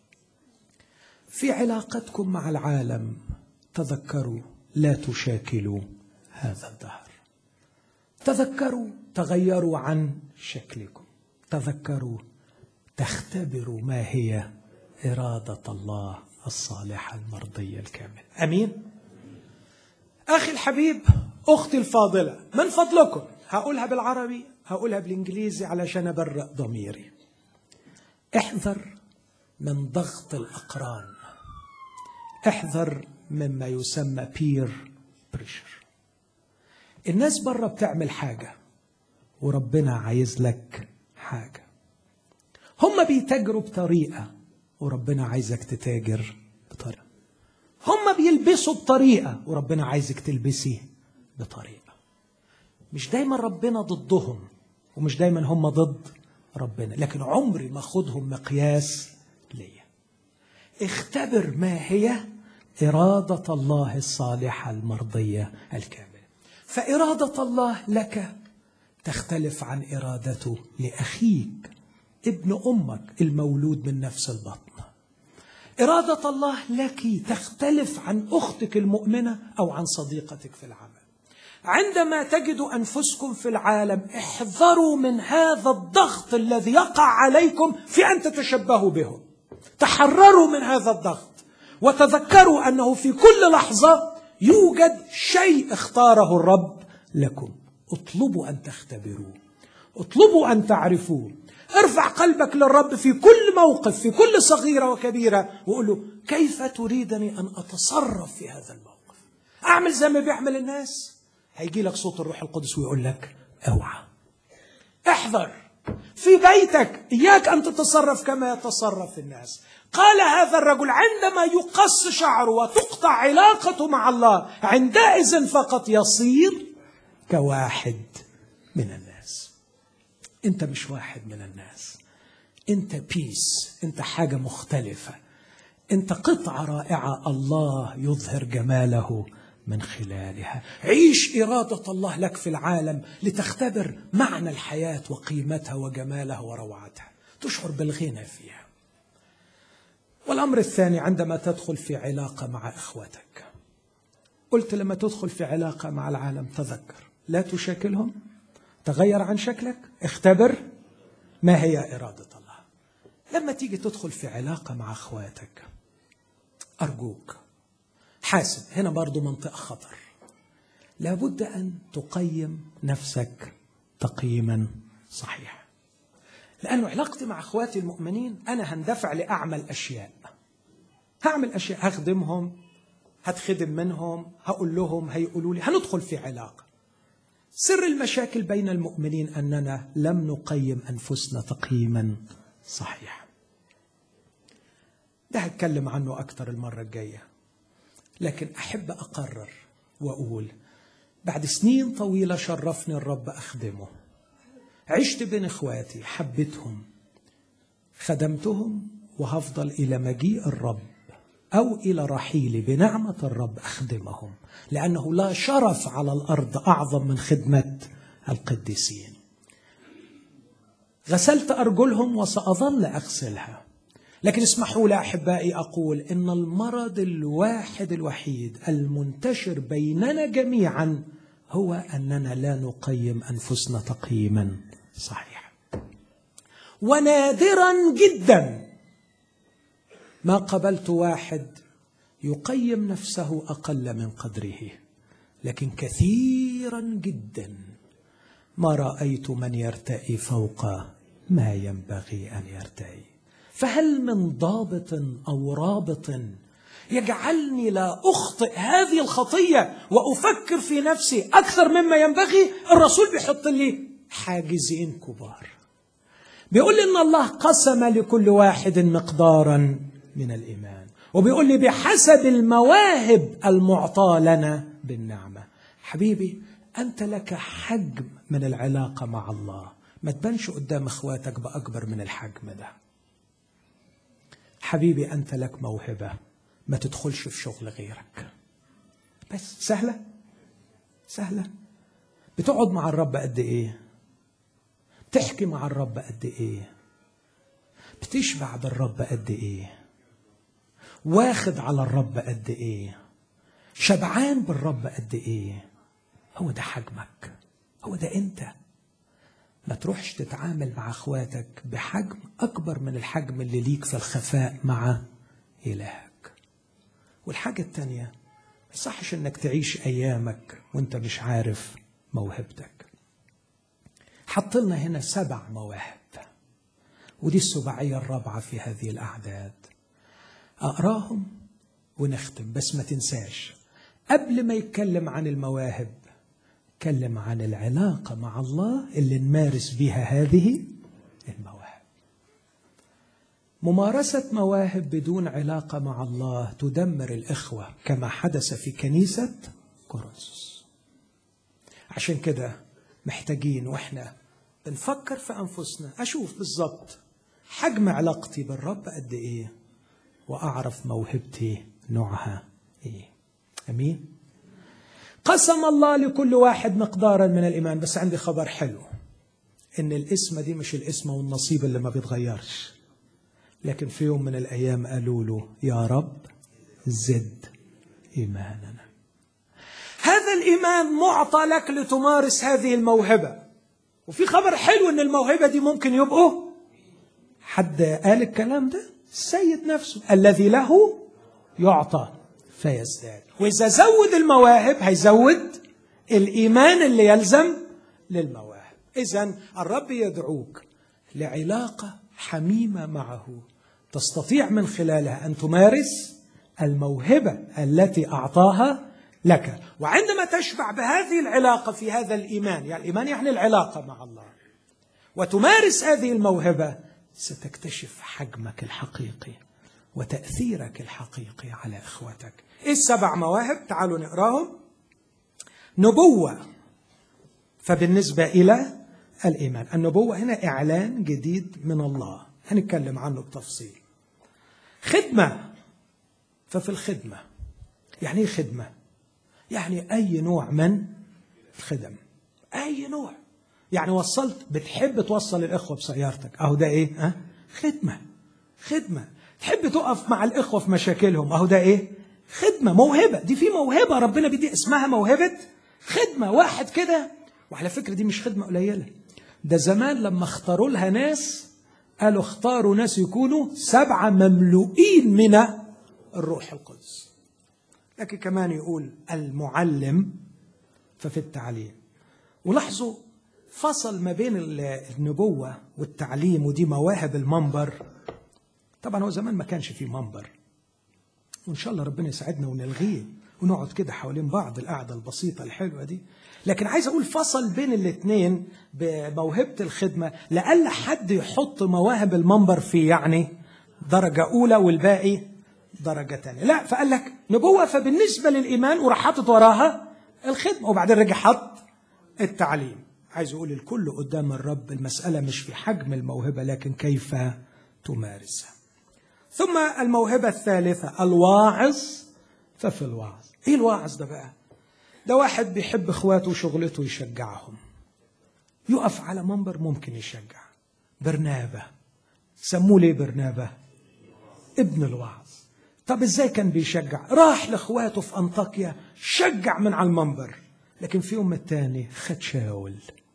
S1: في علاقتكم مع العالم تذكروا لا تشاكلوا هذا الدهر. تذكروا تغيروا عن شكلكم. تذكروا تختبروا ما هي إرادة الله الصالحة المرضية الكاملة. أمين. أخي الحبيب، أختي الفاضلة، من فضلكم هقولها بالعربي هقولها بالإنجليزي علشان أبرئ ضميري. احذر من ضغط الأقران، احذر مما يسمى بير بريشر. الناس برا بتعمل حاجة وربنا عايز لك حاجة. هم بيتاجروا بطريقة وربنا عايزك تتاجر بطريقة. هم بيلبسوا بطريقة وربنا عايزك تلبسي بطريقة. مش دايما ربنا ضدهم ومش دايما هم ضد ربنا، لكن عمري ما خدهم مقياس ليا. اختبر ما هي إرادة الله الصالحة المرضية الكاملة. فإرادة الله لك تختلف عن إرادته لأخيك ابن أمك المولود من نفس البطن. إرادة الله لك تختلف عن أختك المؤمنة أو عن صديقتك في العمل. عندما تجدوا أنفسكم في العالم احذروا من هذا الضغط الذي يقع عليكم في أن تتشبهوا بهم. تحرروا من هذا الضغط وتذكروا أنه في كل لحظة يوجد شيء اختاره الرب لكم. اطلبوا أن تختبروا، اطلبوا أن تعرفوا. ارفع قلبك للرب في كل موقف، في كل صغيرة وكبيرة، وقول له كيف تريدني أن أتصرف في هذا الموقف؟ أعمل زي ما بيعمل الناس؟ هيجي لك صوت الروح القدس ويقول لك اوعى، احذر. في بيتك إياك أن تتصرف كما يتصرف الناس. قال هذا الرجل عندما يقص شعره وتقطع علاقته مع الله، عندئذ فقط يصير كواحد من الناس. انت مش واحد من الناس، انت بيس، انت حاجة مختلفة، انت قطعة رائعة الله يظهر جماله من خلالها. عيش إرادة الله لك في العالم لتختبر معنى الحياة وقيمتها وجمالها وروعتها، تشعر بالغنى فيها. والأمر الثاني، عندما تدخل في علاقة مع إخوتك، قلت لما تدخل في علاقة مع العالم تذكر لا تشاكلهم، تغير عن شكلك، اختبر ما هي إرادة الله. لما تيجي تدخل في علاقة مع إخواتك أرجوك حاسب، هنا برضو منطقة خطر. لابد أن تقيم نفسك تقييما صحيحا، لأنه علاقتي مع أخواتي المؤمنين أنا هندفع لأعمل أشياء، هعمل أشياء، هخدمهم، هتخدم منهم، هقول لهم، هيقولوا لي، هندخل في علاقة. سر المشاكل بين المؤمنين أننا لم نقيم أنفسنا تقييما صحيحا. ده هتكلم عنه أكتر المرة الجاية، لكن أحب أقرر وأقول بعد سنين طويلة شرفني الرب أخدمه، عشت بين إخواتي، حبيتهم، خدمتهم، وهفضل إلى مجيء الرب أو إلى رحيلي بنعمة الرب أخدمهم، لأنه لا شرف على الأرض أعظم من خدمة القديسين. غسلت أرجلهم وسأظل أغسلها، لكن اسمحوا لي أحبائي أقول إن المرض الواحد الوحيد المنتشر بيننا جميعا هو أننا لا نقيم أنفسنا تقييما صحيحا. ونادرا جدا ما قبلت واحد يقيم نفسه أقل من قدره، لكن كثيرا جدا ما رأيت من يرتئي فوق ما ينبغي أن يرتئي. فهل من ضابط أو رابط يجعلني لا أخطئ هذه الخطية وأفكر في نفسي أكثر مما ينبغي؟ الرسول بيحط لي حاجزين كبار، بيقول لي إن الله قسم لكل واحد مقدارا من الإيمان، وبيقول لي بحسب المواهب المعطاة لنا بالنعمة. حبيبي أنت لك حجم من العلاقة مع الله، ما تبانش قدام إخواتك بأكبر من الحجم ده. حبيبي أنت لك موهبة، ما تدخلش في شغل غيرك. بس سهلة سهلة. بتقعد مع الرب قد إيه؟ بتحكي مع الرب قد إيه؟ بتشبع بالرب قد إيه؟ واخد على الرب قد إيه؟ شبعان بالرب قد إيه؟ هو ده حجمك، هو ده أنت. ما تروحش تتعامل مع أخواتك بحجم أكبر من الحجم اللي ليك في الخفاء مع إلهك. والحاجة التانية، ما يصحش إنك تعيش أيامك وإنت مش عارف موهبتك. حط لنا هنا سبع مواهب، ودي السبعية الرابعة في هذه الأعداد. أقراهم ونختم، بس ما تنساش قبل ما يتكلم عن المواهب تكلم عن العلاقة مع الله اللي نمارس بها هذه المواهب. ممارسة مواهب بدون علاقة مع الله تدمر الإخوة كما حدث في كنيسة كورنثوس. عشان كده محتاجين وإحنا بنفكر في أنفسنا أشوف بالضبط حجم علاقتي بالرب قد إيه، وأعرف موهبتي نوعها إيه. أمين. قسم الله لكل واحد مقدارا من الإيمان. بس عندي خبر حلو، إن الاسم دي مش الاسم والنصيب اللي ما بيتغيرش، لكن في يوم من الأيام قالوا له يا رب زد إيماننا. هذا الإيمان معطى لك لتمارس هذه الموهبة. وفي خبر حلو إن الموهبة دي ممكن يبقوا، حد قال الكلام ده؟ السيد نفسه، الذي له يعطى فيزداد. وإذا زود المواهب هيزود الإيمان اللي يلزم للمواهب. إذن الرب يدعوك لعلاقة حميمة معه تستطيع من خلالها أن تمارس الموهبة التي أعطاها لك. وعندما تشبع بهذه العلاقة في هذا الإيمان، يعني الإيمان يعني العلاقة مع الله، وتمارس هذه الموهبة، ستكتشف حجمك الحقيقي وتأثيرك الحقيقي على إخوتك. إيه السبع مواهب؟ تعالوا نقراهم. نبوة، فبالنسبة إلى الإيمان، النبوة هنا إعلان جديد من الله، هنتكلم عنه بتفصيل. خدمة، ففي الخدمة، يعني إيه خدمة؟ يعني أي نوع من الخدم، أي نوع. يعني وصلت، بتحب توصل الإخوة بسيارتك، أهو ده إيه؟ أه؟ خدمة. خدمة. تحب تقف مع الإخوة في مشاكلهم، أهو ده إيه؟ خدمة. موهبة، دي في موهبة ربنا بيدي اسمها موهبة خدمة. واحد كده، وعلى فكرة دي مش خدمة قليلة، ده زمان لما اختاروا لها ناس قالوا اختاروا ناس يكونوا سبعة مملوئين من الروح القدس. لكن كمان يقول المعلم ففي التعليم. ولاحظوا فصل ما بين النبوة والتعليم، ودي مواهب المنبر. طبعا هو زمان ما كانش فيه منبر، وإن شاء الله ربنا يساعدنا ونلغيه ونقعد كده حوالين بعض القعدة البسيطة الحلوة دي. لكن عايز أقول فصل بين الاثنين بموهبة الخدمة، لألا حد يحط مواهب المنبر في يعني درجة أولى والباقي درجة تانية. لا، فقال لك نبوة فبالنسبة للإيمان، وراح حاطط وراها الخدمة، وبعدين رجع حط التعليم. عايز أقول الكل قدام الرب، المسألة مش في حجم الموهبة لكن كيف تمارسها. ثم الموهبة الثالثة الواعظ، ففي الوعظ. إيه الواعظ ده بقى؟ ده واحد بيحب إخواته وشغلته يشجعهم، يقف على منبر ممكن يشجع. برنابة، سموه ليه برنابة؟ ابن الوعظ. طب إزاي كان بيشجع؟ راح لإخواته في أنطاكيا شجع من على المنبر، لكن في يوم التاني خد شاول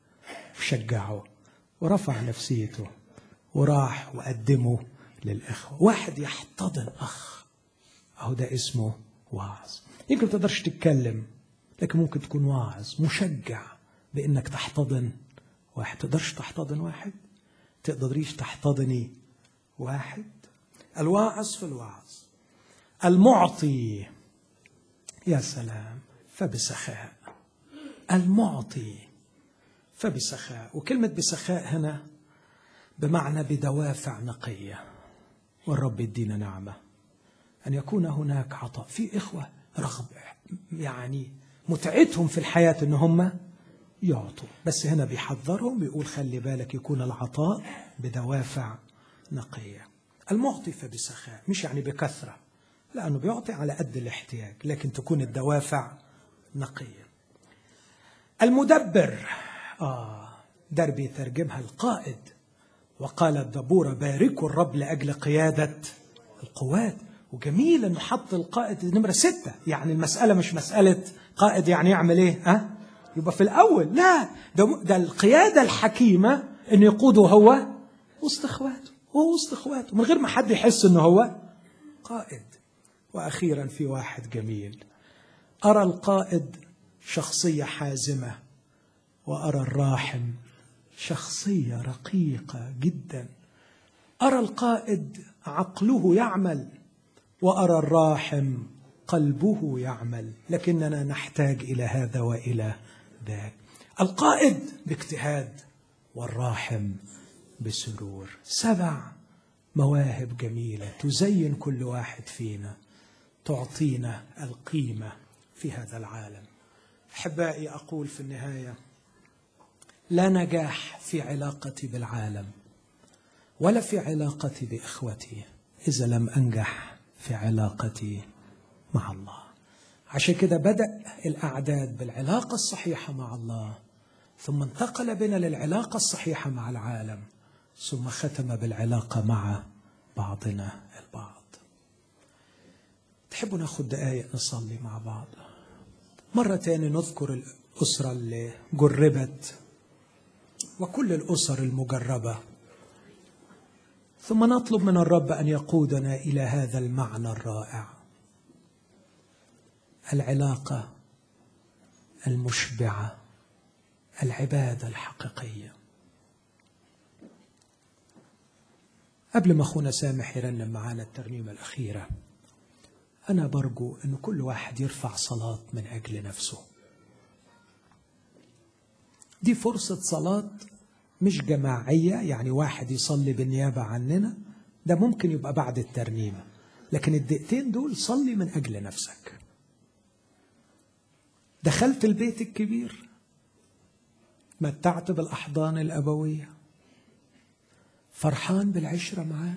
S1: وشجعه ورفع نفسيته وراح وقدمه للإخوة. واحد يحتضن أخ، أهو ده اسمه واعظ. يمكن تقدرش تتكلم، لكن ممكن تكون واعظ مشجع بأنك تحتضن واحد. تقدرش تحتضن واحد؟ تقدريش تحتضني واحد؟ الواعظ في الوعظ. المعطي، يا سلام، فبسخاء. المعطي فبسخاء. وكلمة بسخاء هنا بمعنى بدوافع نقية. والرب يدينا نعمة أن يكون هناك عطاء. في إخوة رغب يعني متعتهم في الحياة أن هم يعطوا، بس هنا بيحذرهم بيقول خلي بالك يكون العطاء بدوافع نقية. المعطي فبسخاء مش يعني بكثرة، لأنه بيعطي على قد الاحتياج، لكن تكون الدوافع نقية. المدبر، آه دربي ترجمها القائد. وقال الدبورة باركوا الرب لأجل قيادة القوات. وجميل أنه حط القائد نمرة ستة، يعني المسألة مش مسألة قائد يعني يعمل إيه؟ ها؟ يبقى في الأول، لا، ده, ده القيادة الحكيمة أنه يقوده هو وسط إخواته، هو وسط إخواته من غير ما حد يحس أنه هو قائد. وأخيرا في واحد جميل، أرى القائد شخصية حازمة، وأرى الراحم شخصية رقيقة جدا. أرى القائد عقله يعمل، وأرى الراحم قلبه يعمل، لكننا نحتاج إلى هذا وإلى ذاك. القائد باجتهاد والراحم بسرور. سبع مواهب جميلة تزين كل واحد فينا، تعطينا القيمة في هذا العالم. أحبائي، أقول في النهاية لا نجاح في علاقتي بالعالم ولا في علاقتي بإخوتي إذا لم أنجح في علاقتي مع الله. عشان كده بدأ الأعداد بالعلاقة الصحيحة مع الله، ثم انتقل بنا للعلاقة الصحيحة مع العالم، ثم ختم بالعلاقة مع بعضنا البعض. تحبوا ناخد دقايق نصلي مع بعض؟ مرة تاني نذكر الأسرة اللي جربت وكل الأسر المجربة، ثم نطلب من الرب أن يقودنا إلى هذا المعنى الرائع، العلاقة المشبعة، العبادة الحقيقية. قبل ما أخونا سامح يرنم معانا الترنيمة الأخيرة، أنا برجو أن كل واحد يرفع صلاة من أجل نفسه. دي فرصة صلاة مش جماعية، يعني واحد يصلي بالنيابة عننا، ده ممكن يبقى بعد الترنيمة، لكن الدقيقتين دول صلي من أجل نفسك. دخلت البيت الكبير، متعت بالأحضان الأبوية، فرحان بالعشرة معاه،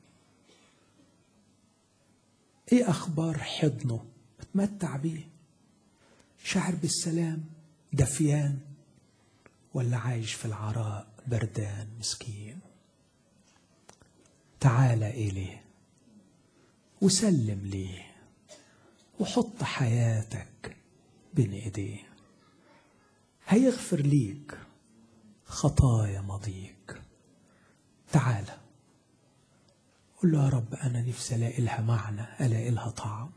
S1: ايه اخبار حضنه؟ بتمتع بيه، شعر بالسلام، دفيان، ولا عايش في العراء بردان مسكين؟ تعال إليه وسلم ليه وحط حياتك بين ايديه، هيغفر ليك خطايا ماضيك. تعال قل له يا رب أنا نفسي ألاقي لها معنى، ألاقي لها طعم،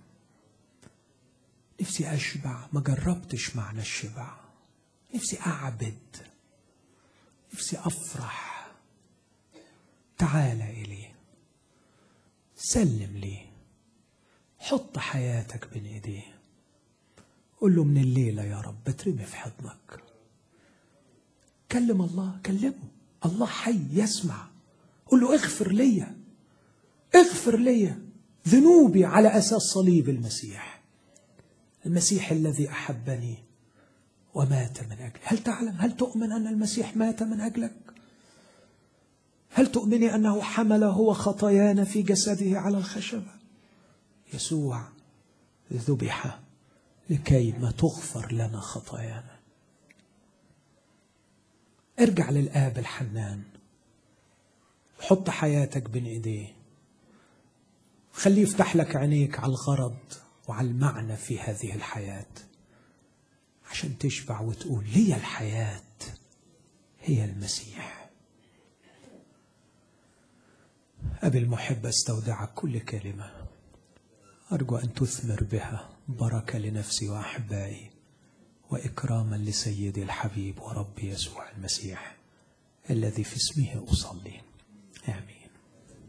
S1: نفسي أشبع، ما جربتش معنى الشبع، نفسي أعبد، نفسي أفرح. تعال إليه، سلم ليه، حط حياتك بين إيديه، قل له من الليلة يا رب بترمي في حضنك. كلم الله، كلمه، الله حي يسمع. قل له اغفر لي، اغفر لي ذنوبي على أساس صليب المسيح، المسيح الذي أحبني ومات من أجلي. هل تعلم، هل تؤمن أن المسيح مات من أجلك؟ هل تؤمني أنه حمل هو خطايانا في جسده على الخشبة؟ يسوع ذبح لكي ما تغفر لنا خطايانا. ارجع للآب الحنان، حط حياتك بين ايديه، خليه يفتح لك عينيك على الغرض وعلى المعنى في هذه الحياة، عشان تشبع وتقول لي الحياة هي المسيح. أبي المحب استودعك كل كلمة، أرجو أن تثمر بها بركة لنفسي وأحبائي وإكراما لسيدي الحبيب وربي يسوع المسيح الذي في اسمه أصلي. آمين.